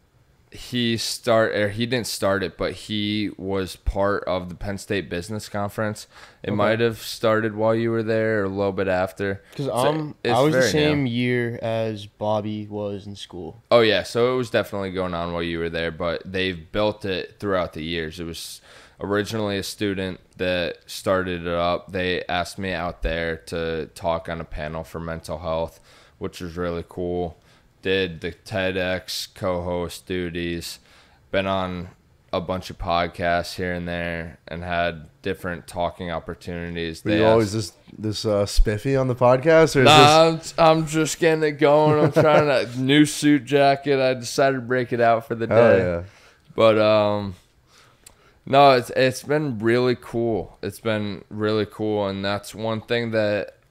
he start or he didn't start it, but he was part of the Penn State Business Conference. It Okay. might have started while you were there or a little bit after. Because So um, it's I was the very same new. year as Bobby was in school. Oh, yeah. So it was definitely going on while you were there, but they've built it throughout the years. It was originally a student that started it up. They asked me out there to talk on a panel for mental health, which was really cool. Did the TEDx co-host duties, been on a bunch of podcasts here and there, and had different talking opportunities. Were They you always asked- this this uh, spiffy on the podcast, or is Nah, I'm, I'm just getting it going. I'm trying to new suit jacket. I decided to break it out for the this? Hell day. yeah. But um, no, it's it's been really cool. It's been really cool, and that's one thing that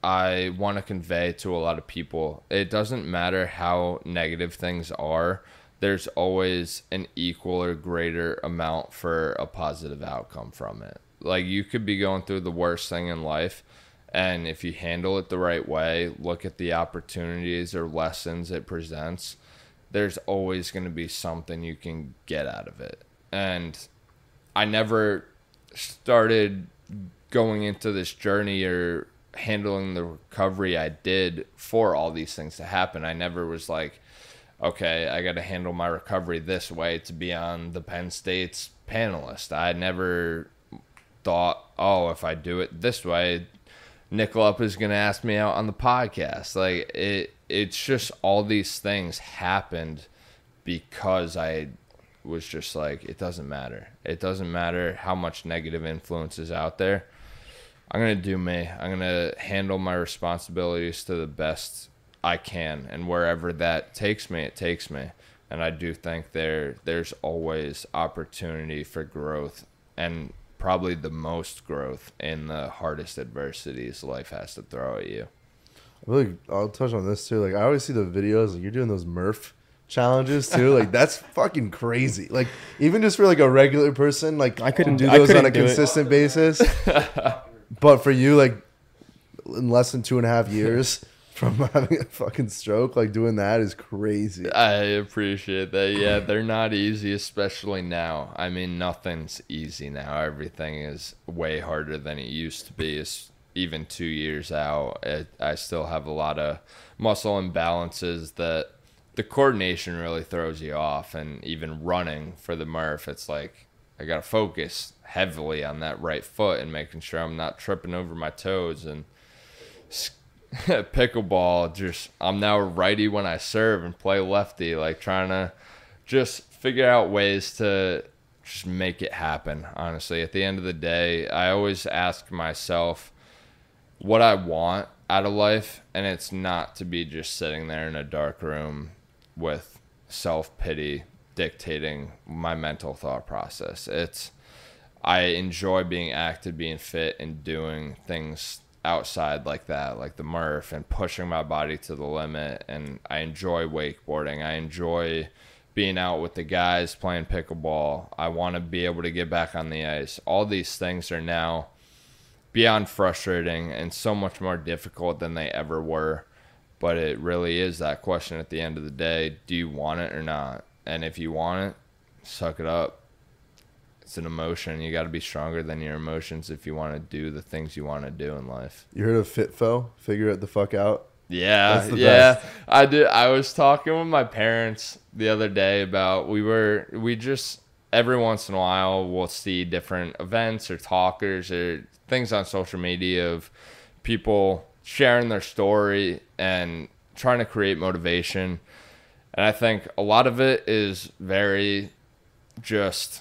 I want to convey to a lot of people. It doesn't matter how negative things are. There's always an equal or greater amount for a positive outcome from it. Like, you could be going through the worst thing in life, and if you handle it the right way, look at the opportunities or lessons it presents, there's always going to be something you can get out of it. And I never started going into this journey or handling the recovery I did for all these things to happen. I never was like, okay, I got to handle my recovery this way to be on the Penn State's panelist. I never thought, oh, if I do it this way, Nicolap is going to ask me out on the podcast. Like, it, it's just all these things happened because I was just like, it doesn't matter. It doesn't matter how much negative influence is out there. I'm going to do me. I'm going to handle my responsibilities to the best I can. And wherever that takes me, it takes me. And I do think there there's always opportunity for growth, and probably the most growth in the hardest adversities life has to throw at you. Really, I'll touch on this too. Like, I always see the videos, like, you're doing those Murph challenges too. Like, that's fucking crazy. Like, even just for like a regular person, like, I couldn't do I those couldn't on a do it. consistent basis. But for you, like, in less than two and a half years from having a fucking stroke, like, doing that is crazy. I appreciate that. Yeah, they're not easy, especially now. I mean, nothing's easy now. Everything is way harder than it used to be. It's even two years out. It, I still have a lot of muscle imbalances that the coordination really throws you off. And even running for the Murph, it's like I got to focus heavily on that right foot and making sure I'm not tripping over my toes. And pickleball, just I'm now a righty when I serve and play lefty, like trying to just figure out ways to just make it happen. Honestly, at the end of the day, I always ask myself what I want out of life, and it's not to be just sitting there in a dark room with self-pity dictating my mental thought process. It's I enjoy being active, being fit, and doing things outside like that, like the Murph, and pushing my body to the limit. And I enjoy wakeboarding. I enjoy being out with the guys playing pickleball. I want to be able to get back on the ice. All these things are now beyond frustrating and so much more difficult than they ever were. But it really is that question at the end of the day: do you want it or not? And if you want it, suck it up. It's an emotion. You got to be stronger than your emotions if you want to do the things you want to do in life. You heard of FitFo? Figure it the fuck out. Yeah, That's the yeah. best. I did. I was talking with my parents the other day about we were we just every once in a while we'll see different events or talkers or things on social media of people sharing their story and trying to create motivation. And I think a lot of it is very just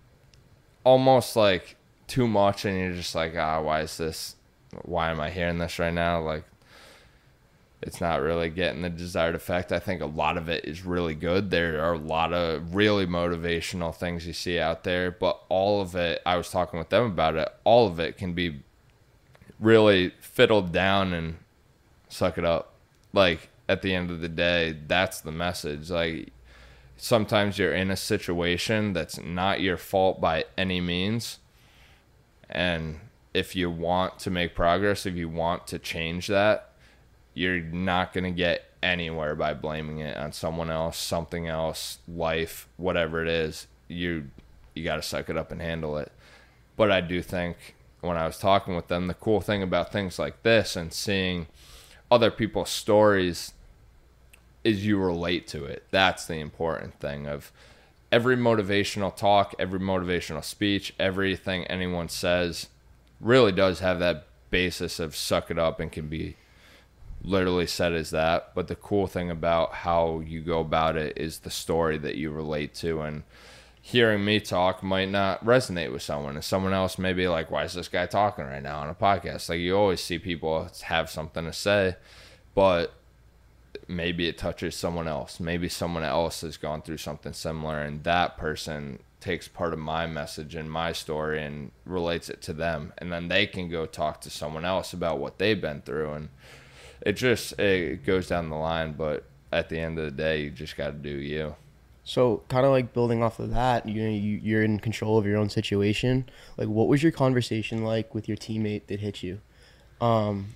almost like too much, and you're just like, ah, why is this, why am I hearing this right now? Like, it's not really getting the desired effect. I think a lot of it is really good. There are a lot of really motivational things you see out there, but all of it, I was talking with them about it, all of it can be really fiddled down and suck it up. Like, at the end of the day, that's the message. Like, sometimes you're in a situation that's not your fault by any means. And if you want to make progress, if you want to change that, you're not going to get anywhere by blaming it on someone else, something else, life, whatever it is. You you got to suck it up and handle it. But I do think when I was talking with them, the cool thing about things like this and seeing other people's stories is you relate to it. That's the important thing. Of every motivational talk, every motivational speech, everything anyone says really does have that basis of suck it up and can be literally said as that. But the cool thing about how you go about it is the story that you relate to. And hearing me talk might not resonate with someone, and someone else may be like, why is this guy talking right now on a podcast? Like, you always see people have something to say, but maybe it touches someone else. Maybe someone else has gone through something similar, and that person takes part of my message and my story and relates it to them, and then they can go talk to someone else about what they've been through, and it just it goes down the line. But at the end of the day, you just got to do you. So kind of like building off of that, you know, you, you're in control of your own situation. Like, what was your conversation like with your teammate that hit you? Um,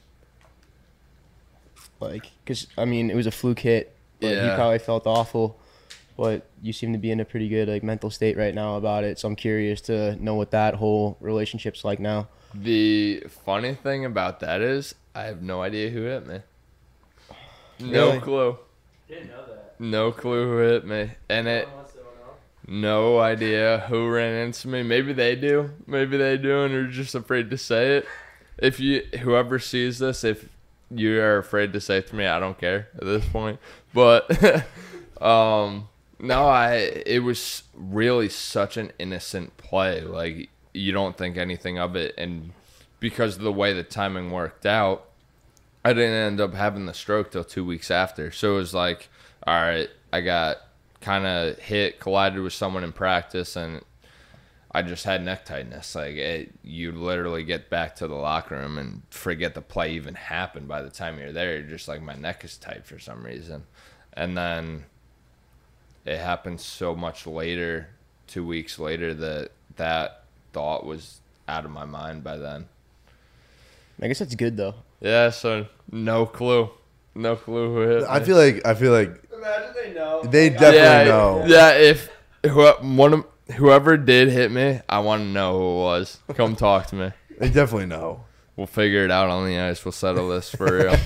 like, because, I mean, it was a fluke hit. But Yeah. He probably felt awful. But you seem to be in a pretty good like mental state right now about it. So I'm curious to know what that whole relationship's like now. The funny thing about that is I have no idea who hit me. No Really? clue. Didn't know that. No clue who hit me. And it no idea who ran into me. Maybe they do. Maybe they do and are just afraid to say it. If you whoever sees this, if you are afraid to say it to me, I don't care at this point. But um no, I it was really such an innocent play. Like, you don't think anything of it, and because of the way the timing worked out, I didn't end up having the stroke till two weeks after. So it was like, all right, I got kind of hit, collided with someone in practice, and I just had neck tightness. Like, it, you literally get back to the locker room and forget the play even happened by the time you're there. You're just like, my neck is tight for some reason. And then it happened so much later, two weeks later, that that thought was out of my mind by then. I guess that's good though. Yeah, so no clue. No clue who hit I me. feel like I feel like Imagine they know. they Like, definitely yeah, know. Yeah, if who, one of, whoever did hit me, I want to know who it was. Come talk to me. They definitely know. We'll figure it out on the ice. We'll settle this for real.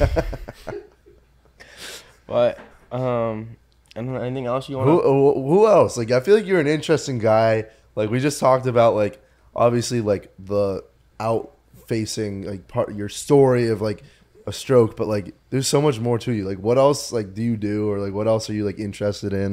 But um, I don't know, anything else you want? Who who who else? Like, I feel like you're an interesting guy. Like, we just talked about, like, obviously, like, the out facing, like, part your story of, like, a stroke, but, like, there's so much more to you. Like, what else, like, do you do, or, like, what else are you, like, interested in?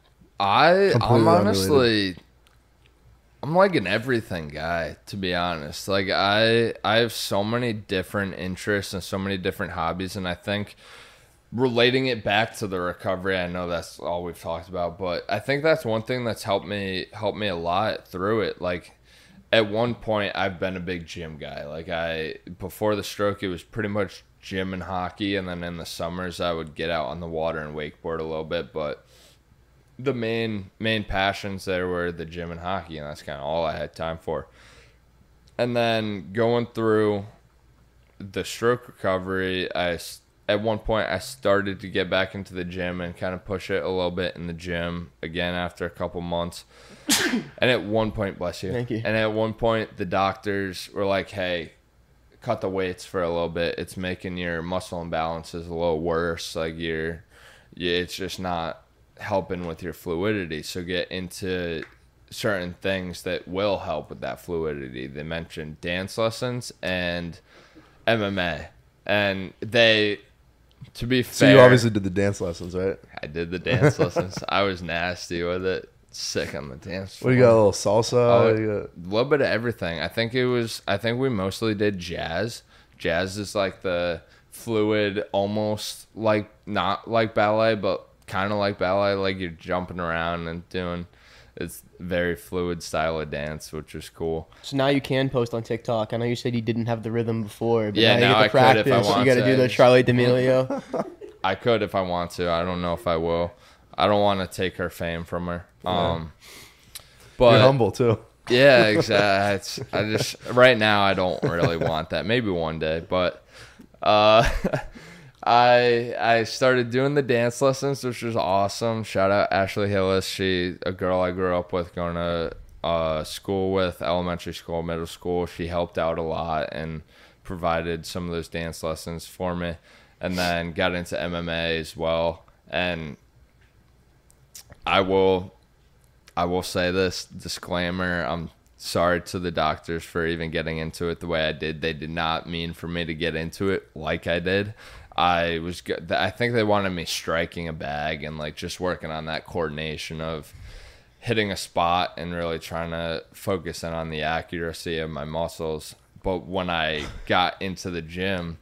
I Completely I'm unrelated. honestly I'm like an everything guy, to be honest. Like, I I have so many different interests and so many different hobbies, and I think relating it back to the recovery, I know that's all we've talked about, but I think that's one thing that's helped me helped me a lot through it. Like, at one point, I've been a big gym guy. Like, I before the stroke, it was pretty much gym and hockey, and then in the summers, I would get out on the water and wakeboard a little bit. But the main main passions there were the gym and hockey, and that's kind of all I had time for. And then going through the stroke recovery, I at one point I started to get back into the gym and kind of push it a little bit in the gym again after a couple months. And at one point, bless you. Thank you. And at one point, the doctors were like, "Hey, cut the weights for a little bit. It's making your muscle imbalances a little worse. Like, you're, yeah, it's just not helping with your fluidity. So get into certain things that will help with that fluidity." They mentioned dance lessons and M M A, and they, to be So fair, you obviously did the dance lessons, right? I did the dance lessons. I was nasty with it. Sick on the dance What floor. do you got? A little salsa? Oh, What do you got? A little bit of everything. I think it was. I think we mostly did jazz. Jazz is like the fluid, almost like not like ballet, but kind of like ballet. Like, you're jumping around and doing. It's very fluid style of dance, which is cool. So now you can post on TikTok. I know you said you didn't have the rhythm before, but Yeah, now you now get to I could if I practice. want You got to to. do the Charlie D'Amelio. I could if I want to. I don't know if I will. I don't want to take her fame from her. Um, but You're humble too. yeah, exactly. It's, I just right now I don't really want that. Maybe one day, but uh, I I started doing the dance lessons, which was awesome. Shout out Ashley Hillis. She a girl I grew up with, going to uh, school with, elementary school, middle school. She helped out a lot and provided some of those dance lessons for me, and then got into M M A as well. And I will. I will say this disclaimer. I'm sorry to the doctors for even getting into it the way I did. They did not mean for me to get into it like I did. I was good. I think they wanted me striking a bag and like just working on that coordination of hitting a spot and really trying to focus in on the accuracy of my muscles. But when I got into the gym,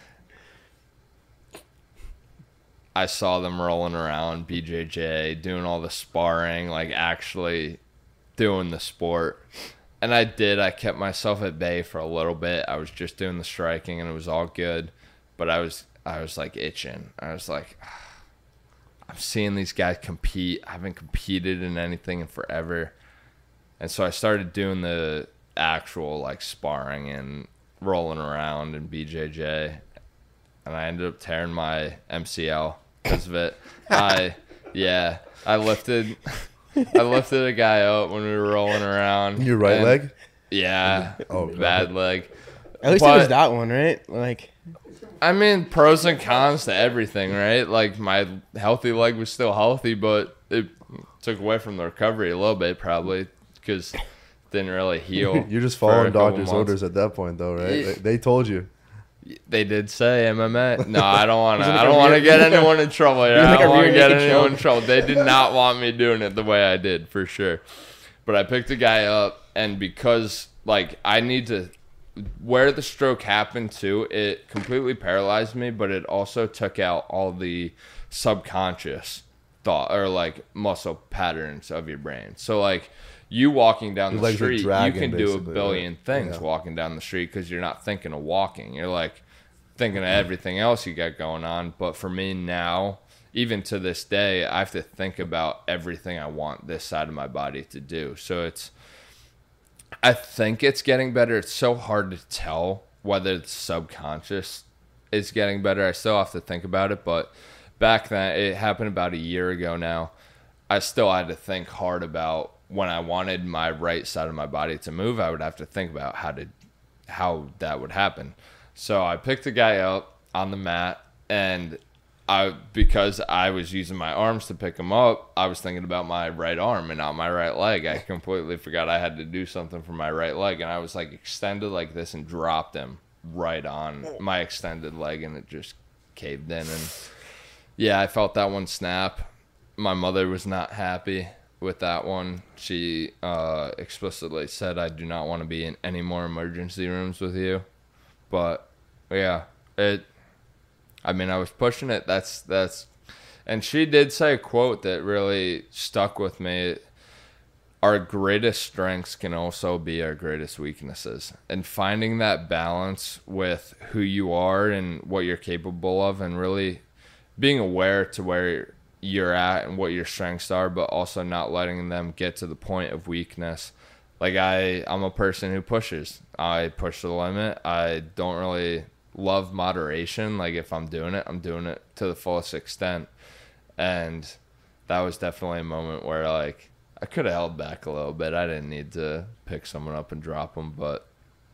I saw them rolling around, B J J, doing all the sparring, like actually doing the sport. And I did. I kept myself at bay for a little bit. I was just doing the striking, and it was all good. But I was, I was like itching. I was like, I'm seeing these guys compete. I haven't competed in anything in forever. And so I started doing the actual like sparring and rolling around in B J J. And I ended up tearing my M C L because of it. I, yeah, I lifted... I lifted a guy up when we were rolling around. Your right and, leg? Yeah. Oh, bad leg. At least But, it was that one, right? Like, I mean, pros and cons to everything, right? Like, my healthy leg was still healthy, but it took away from the recovery a little bit, probably, because it didn't really heal. You're just for a following couple doctor's months. orders at that point, though, right? Yeah. They, they told you. They did say M M A. No, I don't want to. like I a don't want to rear- get anyone in trouble here. You're I like don't a want to rear get naked anyone choke. in trouble. They did not want me doing it the way I did, for sure. But I picked a guy up, and because like I need to, where the stroke happened to, it completely paralyzed me, but it also took out all the subconscious thought or like muscle patterns of your brain. So like you walking down Your the legs are street, dragging, you can do a basically, billion right? things Yeah. walking down the street because you're not thinking of walking. You're like thinking of everything else you got going on. But for me now, even to this day, I have to think about everything I want this side of my body to do. So it's, I think it's getting better. It's so hard to tell whether the subconscious is getting better. I still have to think about it, but back then, it happened about a year ago now. I still had to think hard about when I wanted my right side of my body to move, I would have to think about how to, how that would happen. So I picked a guy up on the mat, and I, because I was using my arms to pick him up, I was thinking about my right arm and not my right leg. I completely forgot I had to do something for my right leg, and I was like extended like this and dropped him right on my extended leg, and it just caved in. And yeah, I felt that one snap. My mother was not happy with that one. She uh, explicitly said, I do not want to be in any more emergency rooms with you. But yeah, it, I mean, I was pushing it. That's, that's, and she did say a quote that really stuck with me. Our greatest strengths can also be our greatest weaknesses. And finding that balance with who you are and what you're capable of, and really being aware to where you're at and what your strengths are, but also not letting them get to the point of weakness. Like I, I'm a person who pushes. I push the limit. I don't really love moderation. Like if I'm doing it, I'm doing it to the fullest extent. And that was definitely a moment where like I could have held back a little bit. I didn't need to pick someone up and drop them, but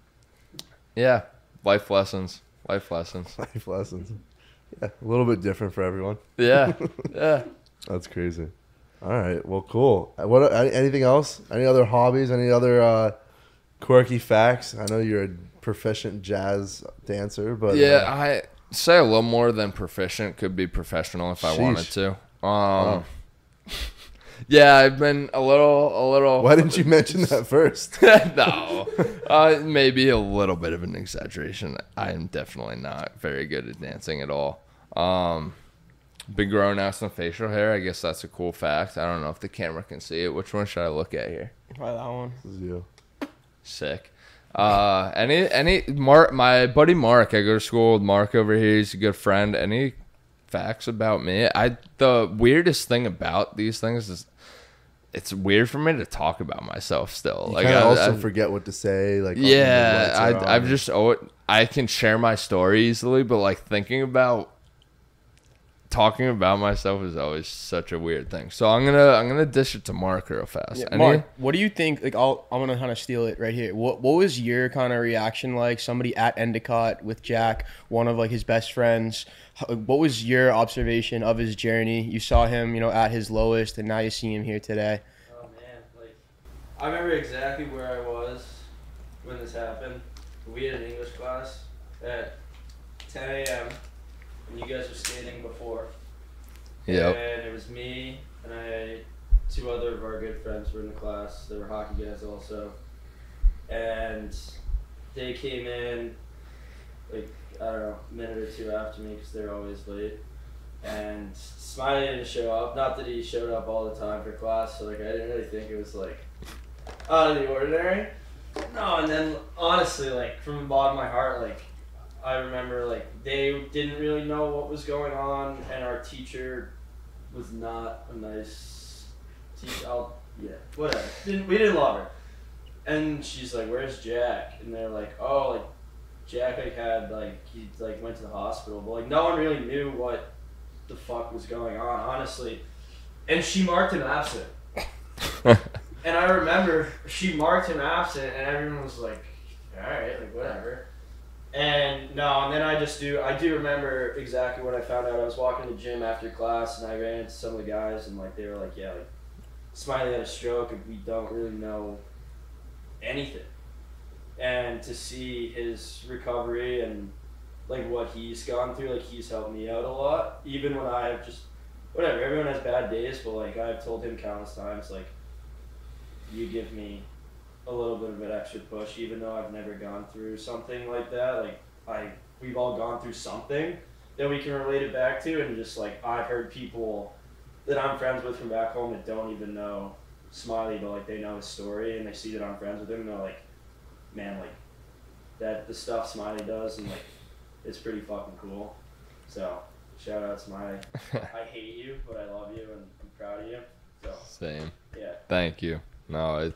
yeah, life lessons, life lessons. Life lessons. Yeah, a little bit different for everyone. Yeah, yeah. That's crazy. All right, well, cool. Uh, What? any- Anything else? Any other hobbies? Any other uh, quirky facts? I know you're a proficient jazz dancer, but Yeah, uh, I say a little more than proficient. Could be professional if I Sheesh. wanted to. Um, Oh. Yeah, I've been a little, a little. why didn't you mention that first? No, uh, maybe a little bit of an exaggeration. I am definitely not very good at dancing at all. Um, been growing out some facial hair. I guess that's a cool fact. I don't know if the camera can see it. Which one should I look at here? Probably that one. This is you. Sick. Uh, any any Mark, my buddy Mark. I go to school with Mark over here. He's a good friend. Any facts about me? I the weirdest thing about these things is it's weird for me to talk about myself still. You like kind I of also I- forget what to say. Like when yeah, the lights are on I I've and- just oh I can share my story easily, but like thinking about talking about myself is always such a weird thing. So I'm gonna I'm gonna dish it to Mark real fast. Yeah, Any- Mark, what do you think? Like, I'll, I'm gonna kind of steal it right here. What What was your kind of reaction like? Somebody at Endicott with Jack, one of like his best friends. How- What was your observation of his journey? You saw him, you know, at his lowest, and now you see him here today. Oh man, like I remember exactly where I was when this happened. We had an English class at ten a.m. and you guys were skating before. Yep. And it was me and I had two other of our good friends were in the class. They were hockey guys also. And they came in like, I don't know, a minute or two after me because they're always late. And Smiley didn't show up. Not that he showed up all the time for class, so like I didn't really think it was like out of the ordinary. No, and then honestly, like from the bottom of my heart, like I remember, like they didn't really know what was going on, and our teacher was not a nice teacher. I'll, yeah, whatever. Didn't we didn't love her, and she's like, "Where's Jack?" And they're like, "Oh, like Jack like had like he like went to the hospital," but like no one really knew what the fuck was going on, honestly. And she marked him absent. And I remember she marked him absent, and everyone was like, "All right, like whatever." And no, and then I just do. I do remember exactly what I found out. I was walking to the gym after class, and I ran into some of the guys, and like they were like, "Yeah, like Smiley had a stroke, and we don't really know anything." And to see his recovery and like what he's gone through, like he's helped me out a lot. Even when I have just whatever. Everyone has bad days, but like I've told him countless times, like you give me a little bit of an extra push, even though I've never gone through something like that. Like I, we've all gone through something that we can relate it back to, and just like I've heard people that I'm friends with from back home that don't even know Smiley, but like they know his story and they see that I'm friends with him, and they're like, man, like that the stuff Smiley does, and like it's pretty fucking cool. So shout out Smiley. I hate you, but I love you and I'm proud of you. So Same. yeah. Thank you. No, it,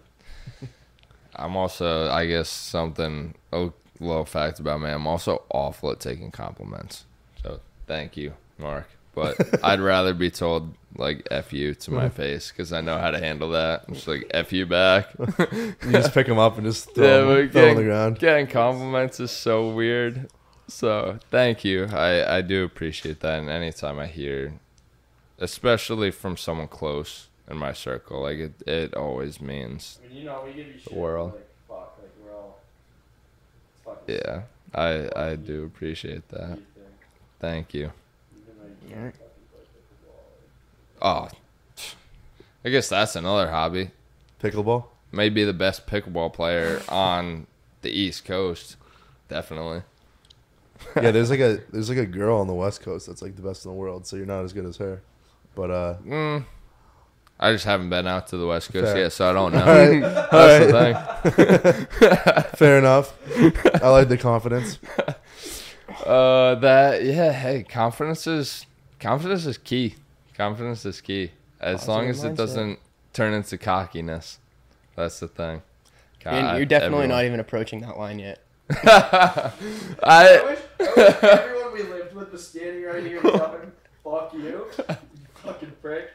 I'm also, I guess, something, a little fact about me, I'm also awful at taking compliments. So thank you, Mark. But I'd rather be told, like, F you to my face, because I know how to handle that. I'm just like, F you back. You just pick them up and just throw, Yeah, them, but throw 'em on getting, the ground. getting compliments is so weird. So thank you. I, I do appreciate that. And anytime I hear, especially from someone close in my circle, like it, it always means, I mean, you know, we give you shit. world. Like, fuck, like we're all. Fucking yeah, I, I do appreciate that. What do you think? Thank you. Even though you Alright. can't fucking play pickleball, like, Oh, I guess that's another hobby. Pickleball? Maybe the best pickleball player on the East Coast. Definitely. Yeah, there's like a there's like a girl on the West Coast that's like the best in the world, so you're not as good as her. But uh Mm, I just haven't been out to the West Coast Fair. yet, so I don't know. all right, all That's right. the thing. Fair enough. I like the confidence. Uh, that yeah. Hey, confidence is confidence is key. Confidence is key. As Positive long as it mindset. doesn't turn into cockiness, that's the thing. You're, God, you're definitely everyone- not even approaching that line yet. I I wish, I wish everyone we lived with was standing right here and telling, fuck you, you fucking prick.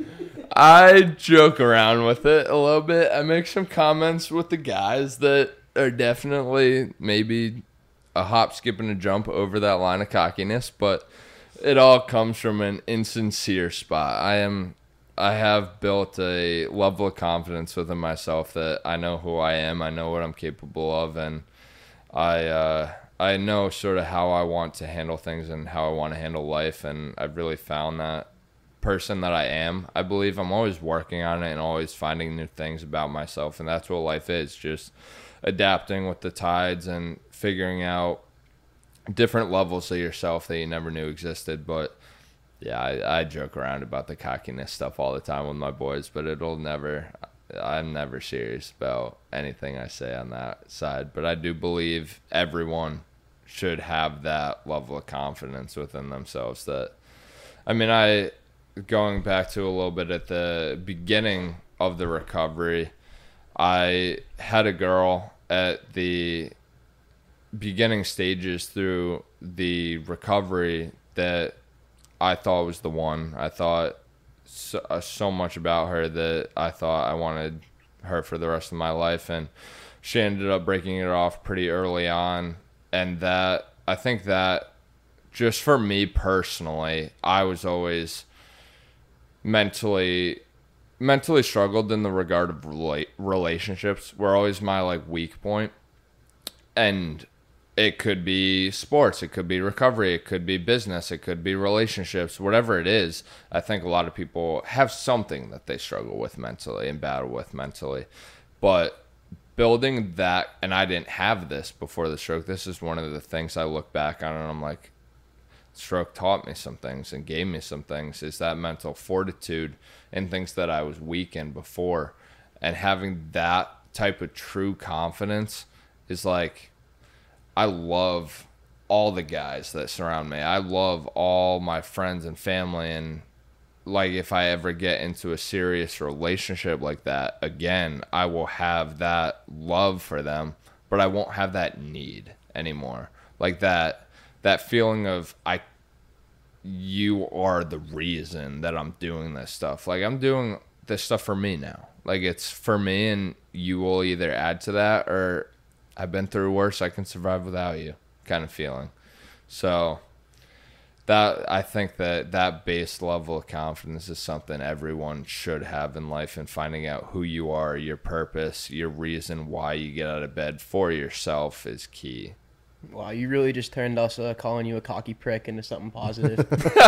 I joke around with it a little bit. I make some comments with the guys that are definitely maybe a hop, skip, and a jump over that line of cockiness, but it all comes from an insincere spot. I am, I have built a level of confidence within myself that I know who I am, I know what I'm capable of, and I, uh, I know sort of how I want to handle things and how I want to handle life, and I've really found that person that I am. I believe I'm always working on it and always finding new things about myself, and that's what life is, just adapting with the tides and figuring out different levels of yourself that you never knew existed. But yeah, I, I joke around about the cockiness stuff all the time with my boys, but it'll never, I'm never serious about anything I say on that side. But I do believe everyone should have that level of confidence within themselves that, I mean, I, going back to a little bit at the beginning of the recovery, I had a girl at the beginning stages through the recovery that I thought was the one. I thought so, uh, so much about her that I thought I wanted her for the rest of my life, and she ended up breaking it off pretty early on. And that, I think that just for me personally, I was always mentally mentally struggled in the regard of rela- relationships were always my like weak point. And it could be sports, it could be recovery, it could be business, it could be relationships, whatever it is. I think a lot of people have something that they struggle with mentally and battle with mentally. But building that, and I didn't have this before the stroke, this is one of the things I look back on and I'm like, stroke taught me some things and gave me some things, is that mental fortitude and things that I was weak in before. And having that type of true confidence is like, I love all the guys that surround me. I love all my friends and family. And like, if I ever get into a serious relationship like that again, I will have that love for them, but I won't have that need anymore. Like that, that feeling of I, you are the reason that I'm doing this stuff. Like, I'm doing this stuff for me now. Like, it's for me, and you will either add to that or I've been through worse, I can survive without you kind of feeling. So that, I think that that base level of confidence is something everyone should have in life, and finding out who you are, your purpose, your reason why you get out of bed for yourself is key. Wow, you really just turned us uh, calling you a cocky prick into something positive.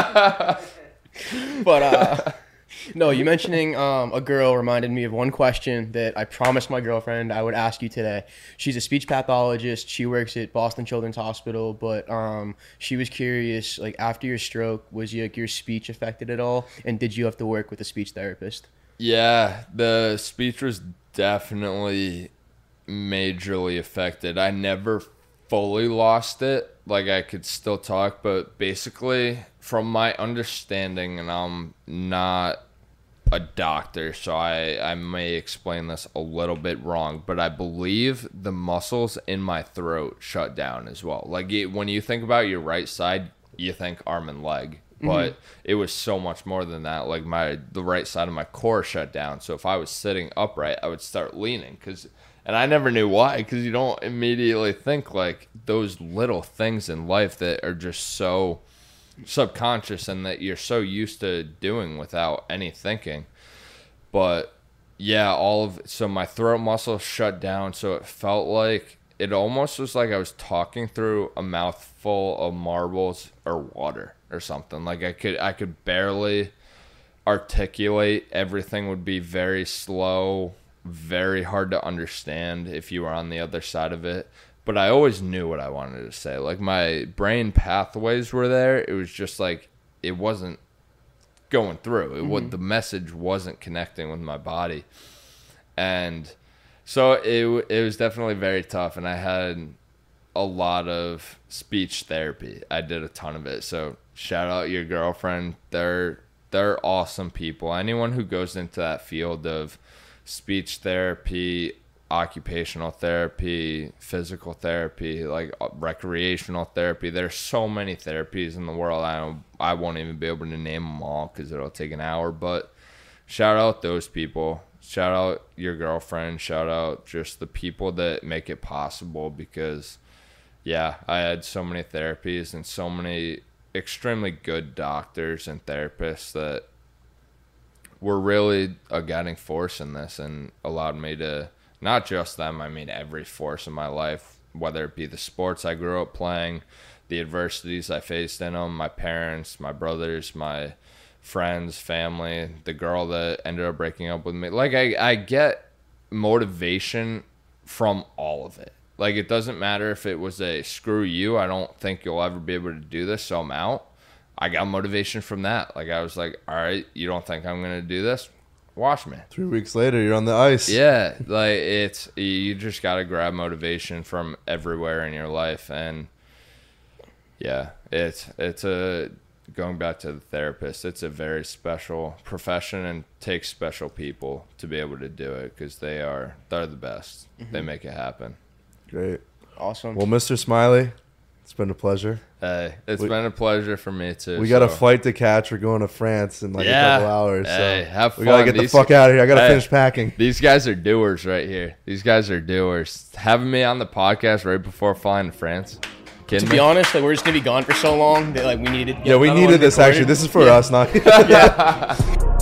But uh, no, you mentioning um, a girl reminded me of one question that I promised my girlfriend I would ask you today. She's a speech pathologist. She works at Boston Children's Hospital, but um, she was curious, like, after your stroke, was your, like, your speech affected at all? And did you have to work with a speech therapist? Yeah, the speech was definitely majorly affected. I never fully lost it. Like, I could still talk, but basically, from my understanding, and I'm not a doctor, so I, I may explain this a little bit wrong, but I believe the muscles in my throat shut down as well. Like, it, when you think about your right side, you think arm and leg, but mm-hmm. it was so much more than that. Like, my the right side of my core shut down, so if I was sitting upright, I would start leaning, because and I never knew why, because you don't immediately think, like, those little things in life that are just so subconscious and that you're so used to doing without any thinking. But, yeah, all of so my throat muscle shut down, so it felt like, it almost was like I was talking through a mouthful of marbles or water or something. Like, I could, I could barely articulate. Everything would be very slow, very hard to understand if you were on the other side of it, but I always knew what I wanted to say. Like, my brain pathways were there. It was just like, it wasn't going through. It mm-hmm. what the message wasn't connecting with my body. And so it it was definitely very tough, and I had a lot of speech therapy. I did a ton of it. So shout out your girlfriend. They're they're awesome people. Anyone who goes into that field of speech therapy, occupational therapy, physical therapy, like recreational therapy. There's so many therapies in the world. I don't, I won't even be able to name them all because it'll take an hour. But shout out those people. Shout out your girlfriend. Shout out just the people that make it possible, because, yeah, I had so many therapies and so many extremely good doctors and therapists that were really a guiding force in this and allowed me to, not just them, I mean every force in my life, whether it be the sports I grew up playing, the adversities I faced in them, my parents, my brothers, my friends, family, the girl that ended up breaking up with me. Like, I, I get motivation from all of it. Like, it doesn't matter if it was a screw you, I don't think you'll ever be able to do this, so I'm out. I got motivation from that. Like, I was like, all right, you don't think I'm going to do this? Watch me. Three weeks later, you're on the ice. Yeah, like, it's, you just got to grab motivation from everywhere in your life. And, yeah, it's, it's a, going back to the therapist, it's a very special profession and takes special people to be able to do it, because they are, they're the best. Mm-hmm. They make it happen. Great. Awesome. Well, Mister Smiley, it's been a pleasure. Hey, it's we, been a pleasure for me too. We so. got a flight to catch. We're going to France in like yeah. a couple hours. Hey, so have fun. We gotta get these, the fuck out of here. I gotta hey, finish packing. These guys are doers right here. These guys are doers. Having me on the podcast right before flying to France. To be honest, like, we're just gonna be gone for so long that like we needed. Yeah, we needed this recorded. Actually. This is for yeah. us, not. yeah.